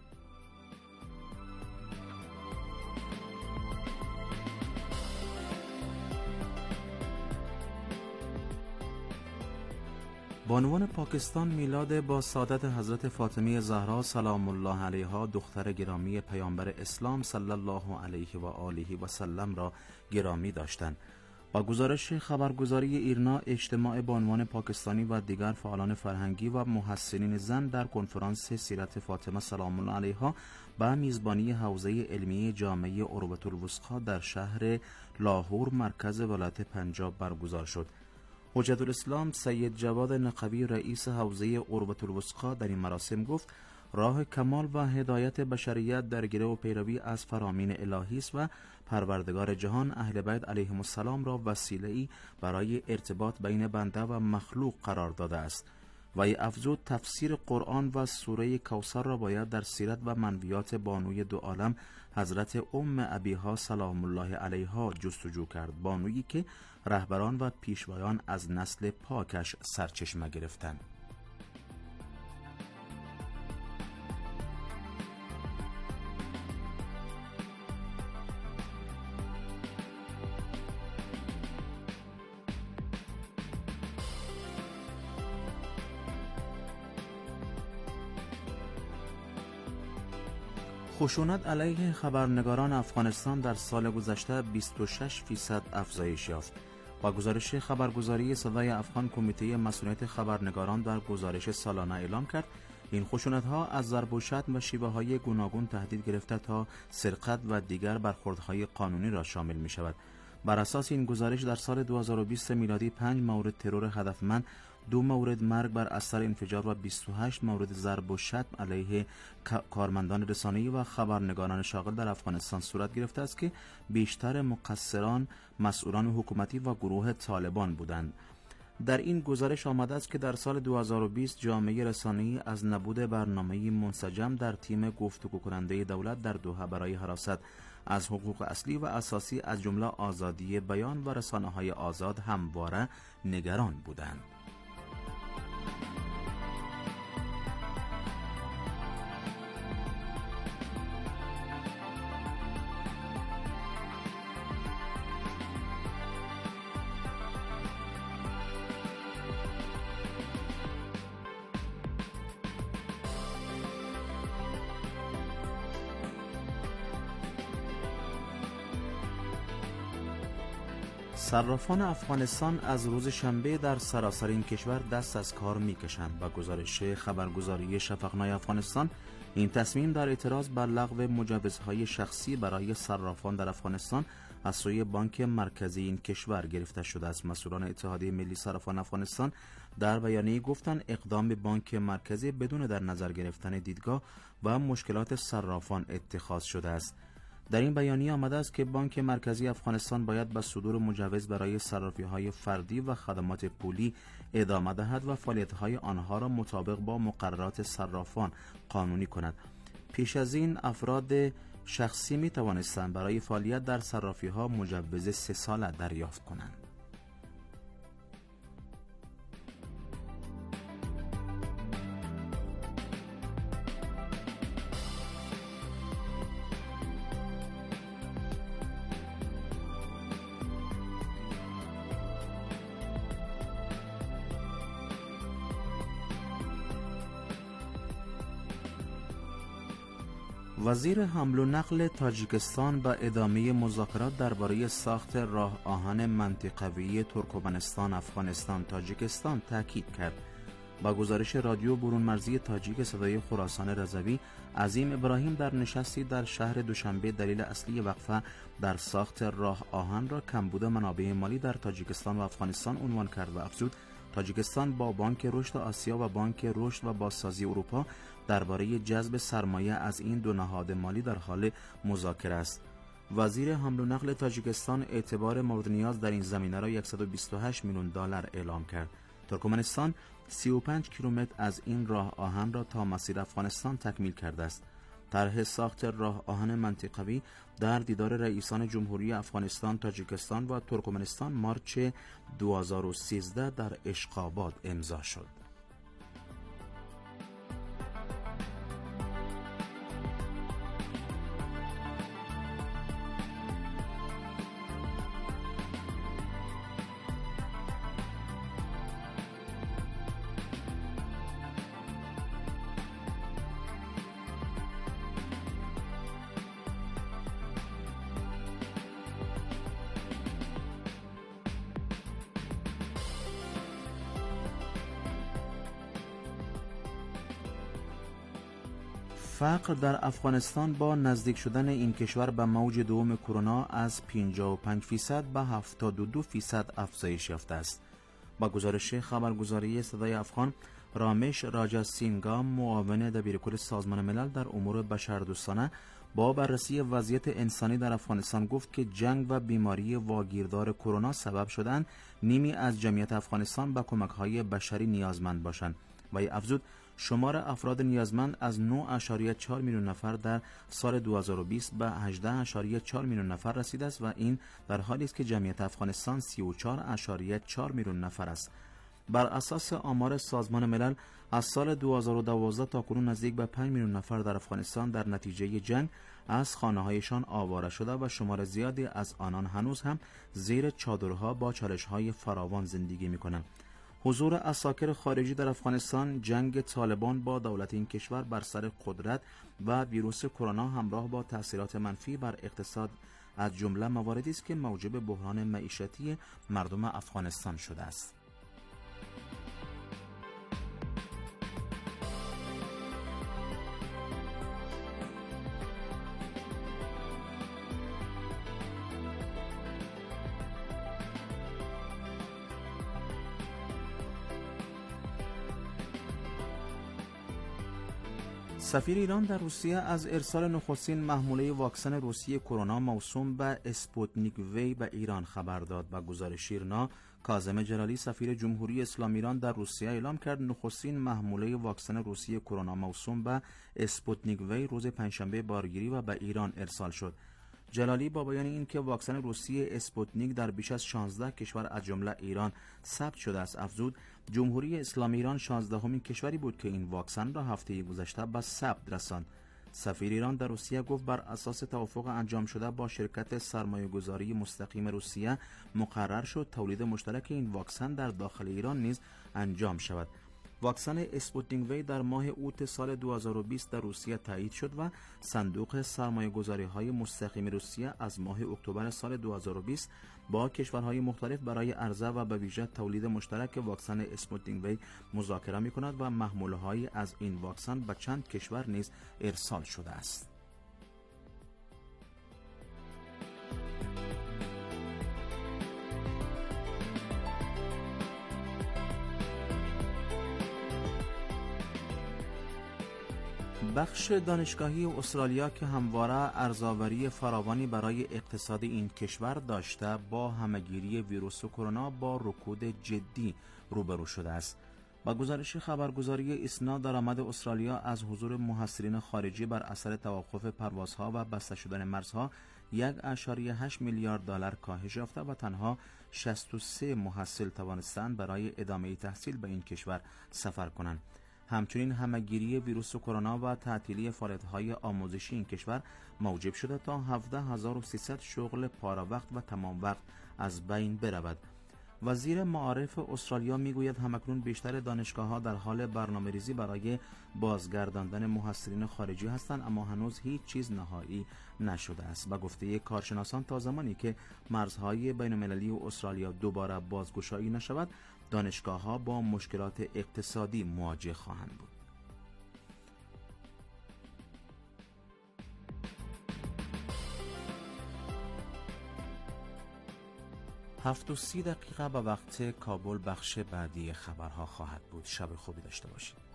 بانوان پاکستان میلاد با سعادت حضرت فاطمه زهرا سلام الله علیها دختر گرامی پیامبر اسلام صلی الله علیه و آله و سلم را گرامی داشتند. با گزارش خبرگزاری ایرنا، اجتماع بانوان پاکستانی و دیگر فعالان فرهنگی و محسنین زن در کنفرانس سیرت فاطمه سلام الله علیها با میزبانی حوزه علمی جامعه عروة الوثقی در شهر لاهور مرکز ولایت پنجاب برگزار شد. حجت الاسلام سید جواد نقوی رئیس حوزه عروة الوثقی در این مراسم گفت راه کمال و هدایت بشریت در گره و پیروی از فرامین الهی است و پروردگار جهان اهل بیت علیهم السلام را وسیله‌ای برای ارتباط بین بنده و مخلوق قرار داده است. و ای افزود تفسیر قرآن و سوره کوثر را باید در سیرت و منویات بانوی دو عالم حضرت ام ابیها سلام الله علیها جستجو کرد، بانویی که رهبران و پیشوایان از نسل پاکش سرچشمه گرفتند. خشونت علیه خبرنگاران افغانستان در سال گذشته بیست و شش فیصد افزایش یافت. با گزارش خبرگزاری صدای افغان، کمیته مسئولیت خبرنگاران در گزارش سالانه اعلام کرد این خشونت‌ها از ضرب و شتم و شیوه‌های گوناگون تهدید گرفته تا سرقت و دیگر برخوردهای قانونی را شامل می‌شود. بر اساس این گزارش در سال دو هزار و بیست میلادی پنج مورد ترور هدفمند، دو مورد مرگ بر اثر انفجار و بیست و هشت مورد ضرب و شتم علیه کارمندان رسانه‌ای و خبرنگاران شاغل در افغانستان صورت گرفته است که بیشتر مقصران مسئولان حکومتی و گروه طالبان بودند. در این گزارش آمده است که در سال دو هزار و بیست جامعه رسانه‌ای از نبود برنامه‌ای منسجم در تیم گفتگو کننده دولت در دوحه برای حراست از حقوق اصلی و اساسی از جمله آزادی بیان و رسانه‌های آزاد همواره نگران بودند. صرافان افغانستان از روز شنبه در سراسر این کشور دست از کار می‌کشند. با گزارش خبرگزاری شفقنای افغانستان، این تصمیم در اعتراض بر لغو مجوزهای شخصی برای صرافان در افغانستان از سوی بانک مرکزی این کشور گرفته شده است. مسئولان اتحادیه ملی صرافان افغانستان در بیانیه گفتند اقدام بانک مرکزی بدون در نظر گرفتن دیدگاه و مشکلات صرافان اتخاذ شده است. در این بیانیه آمده است که بانک مرکزی افغانستان باید به صدور مجوز برای صرافی‌های فردی و خدمات پولی ادامه دهد و فعالیت‌های آنها را مطابق با مقررات صرافان قانونی کند. پیش از این افراد شخصی می توانستند برای فعالیت در صرافی‌ها مجوز سه ساله دریافت کنند. وزیر حمل و نقل تاجیکستان به ادامه مذاکرات درباره ساخت راه آهن منطقه‌ای ترکمنستان افغانستان تاجیکستان تاکید کرد. با گزارش رادیو برون مرزی تاجیک صدای خراسان رضوی، عظیم ابراهیم در نشستی در شهر دوشنبه دلیل اصلی وقفه در ساخت راه آهن را کمبود منابع مالی در تاجیکستان و افغانستان عنوان کرد و افزود تاجیکستان با بانک رشد آسیا و بانک رشد و بازسازی اروپا درباره جذب سرمایه از این دو نهاد مالی در حال مذاکره است. وزیر حمل و نقل تاجیکستان اعتبار مورد نیاز در این زمینه را صد و بیست و هشت میلیون دلار اعلام کرد. ترکمنستان سی و پنج کیلومتر از این راه آهن را تا مسیر افغانستان تکمیل کرده است. طرح ساخت راه آهن منطقه‌ای در دیدار رئیسان جمهوری افغانستان، تاجیکستان و ترکمنستان مارچ دو هزار و سیزده در اشقاباد امضا شد. فقر در افغانستان با نزدیک شدن این کشور به موج دوم کرونا از پنجاه و پنج فیصد به هفتاد و دو فیصد افزایش یافته است. با گزارش خبرگزاری صدای افغان، رامش راجاسینگا، معاون دبیرکل سازمان ملل در امور بشردوستانه، با بررسی وضعیت انسانی در افغانستان گفت که جنگ و بیماری واگیردار کرونا سبب شدند نیمی از جمعیت افغانستان به کمک‌های بشری نیازمند باشند و افزود شمار افراد نیازمند از نه اشاریه چهار میلیون نفر در سال دو هزار و بیست به هجده اشاریه چهار میلیون نفر رسیده است و این در حالی است که جمعیت افغانستان سی و چهار اشاریه چهار میلیون نفر است. بر اساس آمار سازمان ملل از سال دو هزار و دوازده تا کنون نزدیک به پنج میلیون نفر در افغانستان در نتیجه جنگ از خانه‌هایشان آواره شده و شمار زیادی از آنان هنوز هم زیر چادرها با چالش‌های فراوان زندگی می‌کنند. حضور عساکر خارجی در افغانستان، جنگ طالبان با دولت این کشور بر سر قدرت و ویروس کرونا همراه با تأثیرات منفی بر اقتصاد از جمله مواردی است که موجب بحران معیشتی مردم افغانستان شده است. سفیر ایران در روسیه از ارسال نخستین محموله واکسن روسیه کرونا موسوم به اسپوتنیک وی به ایران خبر داد و گزارش شیرنا کاظم جلالی سفیر جمهوری اسلامی ایران در روسیه اعلام کرد نخستین محموله واکسن روسیه کرونا موسوم به اسپوتنیک وی روز پنجشنبه بارگیری و به ایران ارسال شد. جلالی با بیان اینکه واکسن روسیه اسپوتنیک در بیش از شانزده کشور از جمله ایران ثبت شده است افزود جمهوری اسلامی ایران شانزدهمین کشوری بود که این واکسن را هفته گذشته به ثبت رساند. سفیر ایران در روسیه گفت بر اساس توافق انجام شده با شرکت سرمایه‌گذاری مستقیم روسیه مقرر شد تولید مشترک این واکسن در داخل ایران نیز انجام شود. واکسن اسپوتنیک وی در ماه اوت سال دو هزار و بیست در روسیه تایید شد و صندوق سرمایه‌گذاری‌های مستقیم روسیه از ماه اکتبر سال دو هزار و بیست با کشورهای مختلف برای عرضه و به ویژه تولید مشترک واکسن اسپوتنیک وی مذاکره می‌کند و محموله‌هایی از این واکسن به چند کشور نیز ارسال شده است. بخش دانشگاهی استرالیا که همواره ارزآوری فراوانی برای اقتصاد این کشور داشته با همهگیری ویروس کرونا با رکود جدی روبرو شده است. با گزارش خبرگزاری اسنا درآمد استرالیا از حضور محصلین خارجی بر اثر توقف پروازها و بسته شدن مرزها یک اشاریه هشت میلیارد دلار کاهش یافته و تنها شصت و سه محصل توانستند برای ادامه تحصیل به این کشور سفر کنند. همچنین همهگیری ویروس کرونا و تعطیلی فعالیت‌های آموزشی این کشور موجب شده تا هفده هزار و سیصد شغل پاره وقت و تمام وقت از بین برود. وزیر معارف استرالیا میگوید همکنون بیشتر دانشگاه‌ها در حال برنامه‌ریزی برای بازگرداندن محصلین خارجی هستند اما هنوز هیچ چیز نهایی نشده است. به گفته کارشناسان تا زمانی که مرزهای بین‌المللی استرالیا دوباره بازگشایی نشود دانشگاه‌ها با مشکلات اقتصادی مواجه خواهند بود. هفت و سی دقیقه به وقت کابل بخش بعدی خبرها خواهد بود. شب خوبی داشته باشید.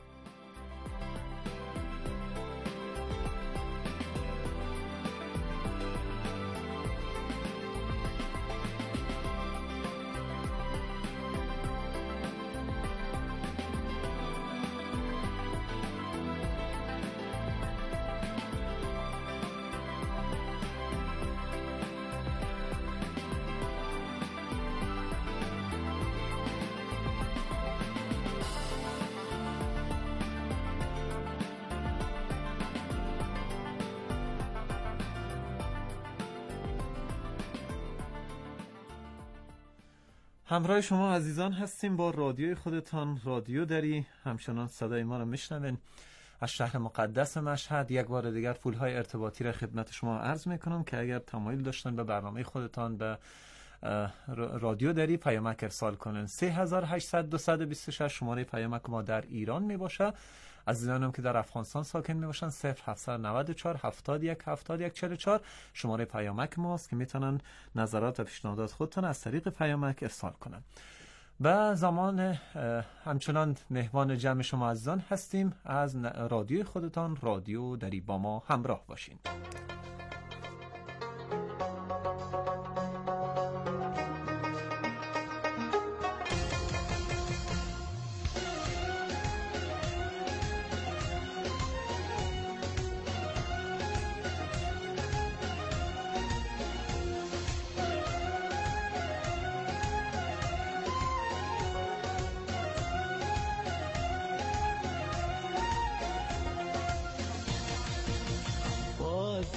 همراه شما عزیزان هستیم با رادیوی خودتان رادیو دری. همچنان صدای ما را میشنوین از شهر مقدس مشهد. یک بار دیگر پولهای ارتباطی را خدمت شما عرض میکنم که اگر تمایل داشتن به برنامه خودتان به رادیو دری پیامک ارسال کنن سه هزار و هشتصد و بیست و شش شماره پیامک ما در ایران می باشه. عزیزانم که در افغانستان ساکن می باشن صفر هفتصد و نود و چهار هفتاد و یک هفتاد و یک چهل و چهار شماره پیامک ماست که میتونن نظرات و پیشنهادات خودتون از طریق پیامک ارسال کنن. به زمان همچنان مهمان جمع شما عزیزان هستیم. از رادیو خودتان رادیو دری با ما همراه باشین.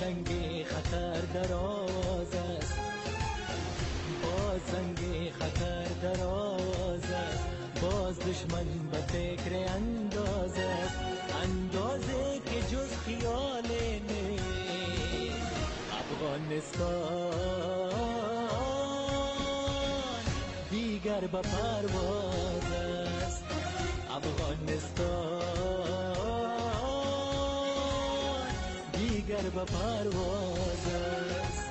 زنگ خطر دراز است، باز زنگ خطر دراز است، باز دشمن به فکر انداز است، اندازه که جز خیال نیست. افغانستان دیگر به پرواز است، افغانستان دیگر به پرواز است.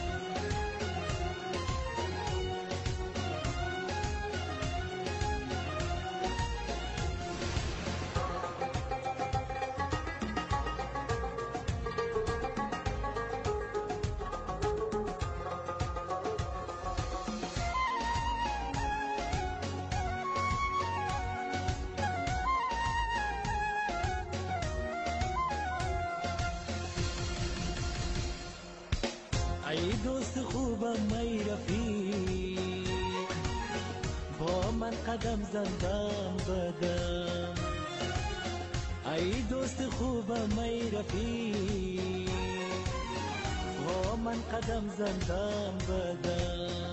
ای دوست خوبم ای رفیق، با من قدم زندم بدم. ای دوست خوبم ای رفیق، با من قدم زندم بدم.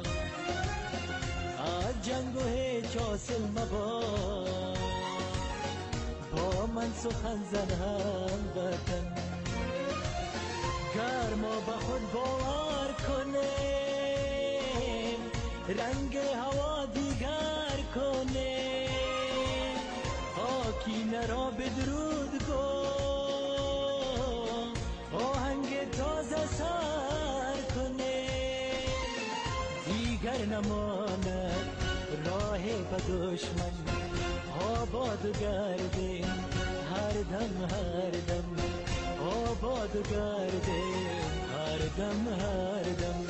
از جنگ و هیچ حاصل مباد، با من سخن زنم بدم. گر ما به خود باور کنیم، رنگ هوا دیگر کنیم، آکینه را به درود گو آهنگ تازه سر کنیم. دیگر نماند راه به دشمن، آباد و گردیم هر دم هر دم، آباد و گردیم هر دم هر دم.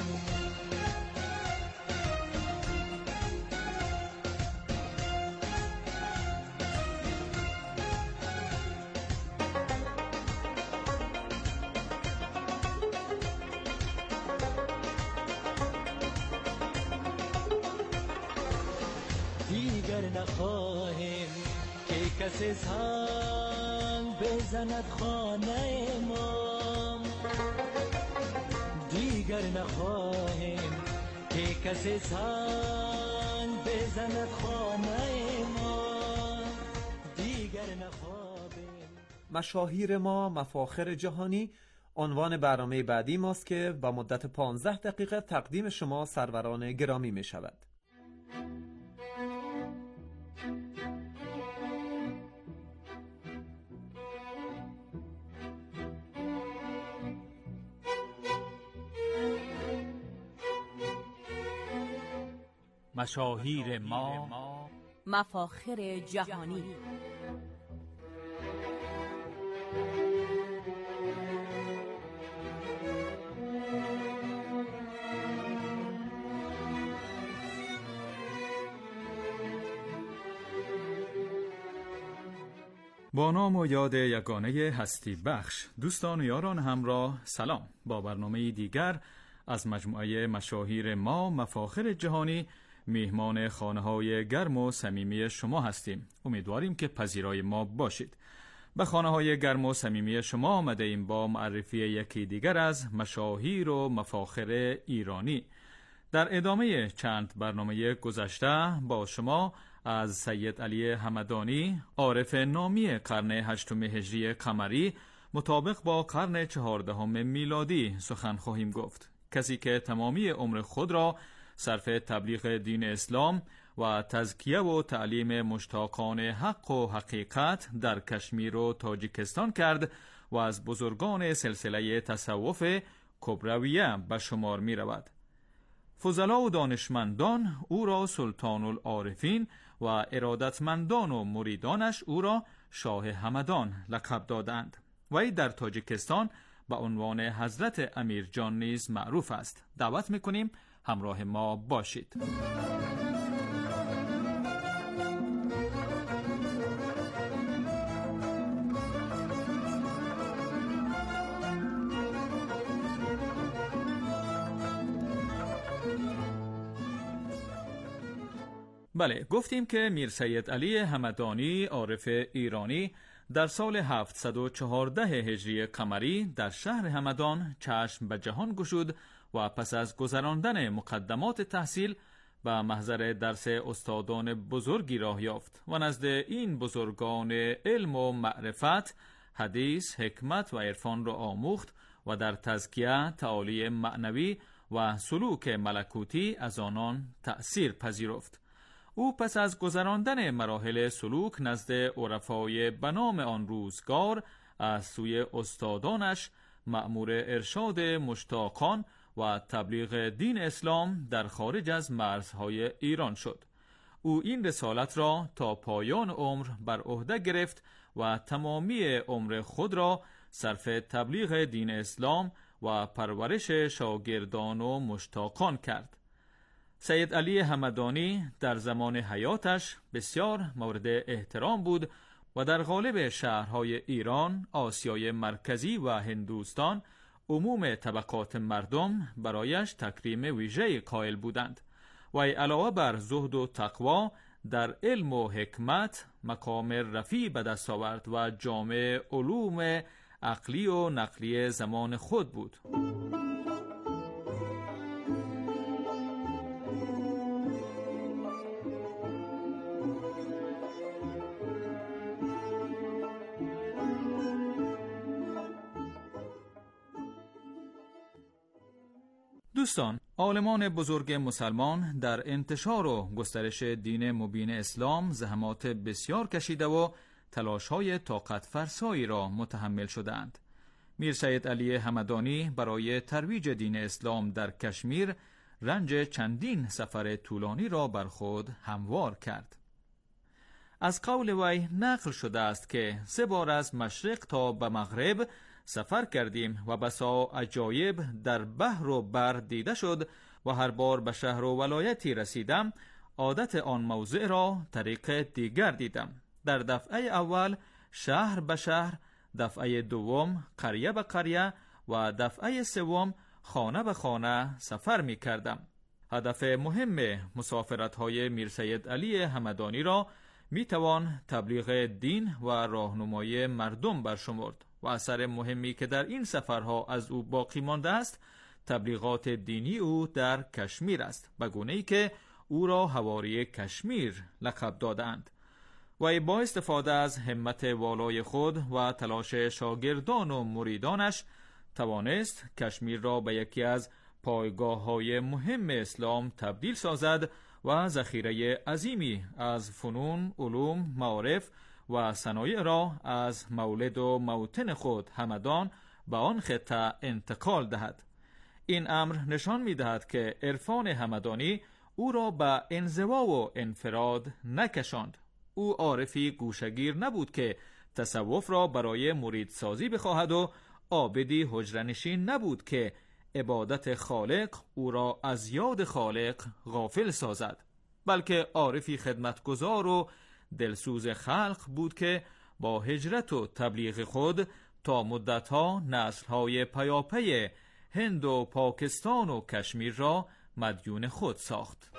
دیگر نخواهیم که کسی سنگ بزند خانه ما، دیگر نخواهیم که کسی سنگ بزند خانه ما، دیگر نخواهیم. مشاهیر ما مفاخر جهانی عنوان برنامه بعدی ماست که با مدت پانزده دقیقه تقدیم شما سروران گرامی می شود. مشاهیر ما مفاخر جهانی. با نام و یاد یگانه هستی بخش، دوستان و یاران همراه سلام. با برنامه دیگر از مجموعه مشاهیر ما مفاخر جهانی میهمان خانه‌های گرم و صمیمی شما هستیم. امیدواریم که پذیرای ما باشید. به خانه‌های گرم و صمیمی شما آمده ایم با معرفی یکی دیگر از مشاهیر و مفاخر ایرانی. در ادامه چند برنامه گذشته با شما از سید علی همدانی، عارف نامی قرن هشتم هجری قمری مطابق با قرن چهاردهم میلادی سخن خواهیم گفت. کسی که تمامی عمر خود را صرف تبلیغ دین اسلام و تزکیه و تعلیم مشتاقان حق و حقیقت در کشمیر و تاجیکستان کرد و از بزرگان سلسله تصوف کبرویه به شمار می رود. فضلا و دانشمندان او را سلطان العارفین و ارادتمندان و مریدانش او را شاه همدان لقب دادند. وی در تاجیکستان به عنوان حضرت امیر جان نیز معروف است. دعوت میکنیم همراه ما باشید. بله، گفتیم که میر سید علی همدانی عارف ایرانی در سال هفتصد و چهارده هجری قمری در شهر همدان چشم به جهان گشود و پس از گذراندن مقدمات تحصیل به محضر درس استادان بزرگی راه یافت و نزد این بزرگان علم و معرفت حدیث، حکمت و عرفان را آموخت و در تزکیه، تعالی معنوی و سلوک ملکوتی از آنان تأثیر پذیرفت. او پس از گذراندن مراحل سلوک نزد عرفای بنام آن روزگار از سوی استادانش مأمور ارشاد مشتاقان و تبلیغ دین اسلام در خارج از مرزهای ایران شد. او این رسالت را تا پایان عمر بر عهده گرفت و تمامی عمر خود را صرف تبلیغ دین اسلام و پرورش شاگردان و مشتاقان کرد. سید علی همدانی در زمان حیاتش بسیار مورد احترام بود و در غالب شهرهای ایران، آسیای مرکزی و هندوستان عموم طبقات مردم برایش تکریم ویژه‌ای قائل بودند و علاوه بر زهد و تقوا در علم و حکمت مقام رفیع به دست آورد و جامع علوم عقلی و نقلی زمان خود بود. دوستان، عالمان بزرگ مسلمان در انتشار و گسترش دین مبین اسلام زحمات بسیار کشیده و تلاش‌های طاقت فرسایی را متحمل شدند. میر سید علی همدانی برای ترویج دین اسلام در کشمیر رنج چندین سفر طولانی را بر خود هموار کرد. از قول وی نقل شده است که سه بار از مشرق تا به مغرب سفر کردیم و بسا عجایب در بحر و بر دیده شد و هر بار به شهر و ولایتی رسیدم عادت آن موضع را طریق دیگر دیدم. در دفعه اول شهر به شهر، دفعه دوم قریه به قریه و دفعه سوم خانه به خانه سفر می کردم. هدف مهم مسافرت های میر سید علی همدانی را می توان تبلیغ دین و راهنمایی مردم برشمرد و اثر مهمی که در این سفرها از او باقی مانده است تبلیغات دینی او در کشمیر است، به گونه‌ای که او را حواری کشمیر لقب دادند و با استفاده از همت والای خود و تلاش شاگردان و مریدانش توانست کشمیر را به یکی از پایگاه‌های مهم اسلام تبدیل سازد و ذخیره عظیمی از فنون، علوم، معارف و صنایع را از مولد و موطن خود همدان به آن خطه انتقال دهد. این امر نشان می دهد که عرفان همدانی او را به انزوا و انفراد نکشاند. او عارفی گوشگیر نبود که تصوف را برای مرید سازی بخواهد و عابدی حجره‌نشین نبود که عبادت خالق او را از یاد خالق غافل سازد، بلکه عارفی خدمتگزار و دلسوز خلق بود که با هجرت و تبلیغ خود تا مدتها نسل‌های پیاپی هند و پاکستان و کشمیر را مدیون خود ساخت.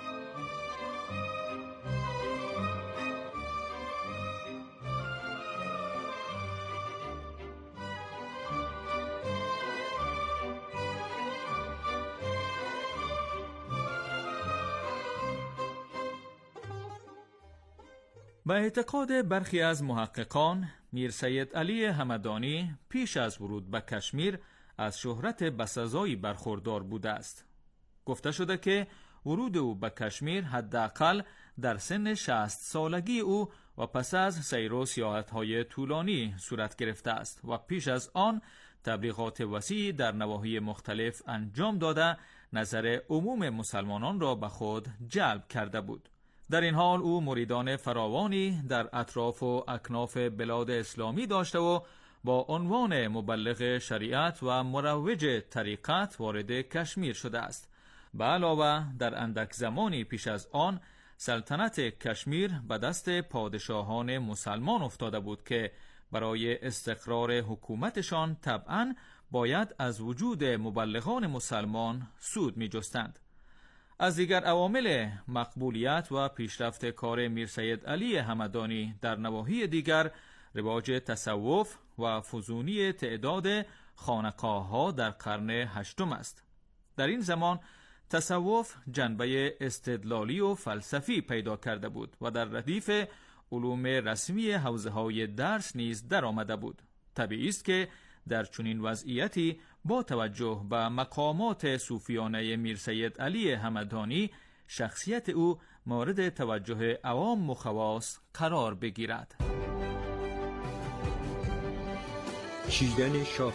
به اعتقاد برخی از محققان، میر سید علی همدانی پیش از ورود به کشمیر از شهرت بسزایی برخوردار بوده است. گفته شده که ورود او به کشمیر حداقل در سن شصت سالگی او و پس از سیر و سیاحت‌های طولانی صورت گرفته است و پیش از آن تبلیغات وسیع در نواحی مختلف انجام داده نظر عموم مسلمانان را به خود جلب کرده بود. در این حال او مریدان فراوانی در اطراف و اکناف بلاد اسلامی داشته و با عنوان مبلغ شریعت و مروج طریقت وارد کشمیر شده است. به علاوه در اندک زمانی پیش از آن سلطنت کشمیر به دست پادشاهان مسلمان افتاده بود که برای استقرار حکومتشان طبعاً باید از وجود مبلغان مسلمان سود می جستند. از دیگر عوامل مقبولیت و پیشرفت کار میر سید علی همدانی در نواحی دیگر رواج تصوف و فزونی تعداد خانقاه‌ها در قرن هشتم است. در این زمان تصوف جنبه استدلالی و فلسفی پیدا کرده بود و در ردیف علوم رسمی حوزه‌های درس نیز در آمده بود. طبیعی است که در چنین وضعیتی با توجه به مقامات صوفیانه میرسید علی همدانی شخصیت او مورد توجه عوام و خواص قرار بگیرد. چیدن شاخ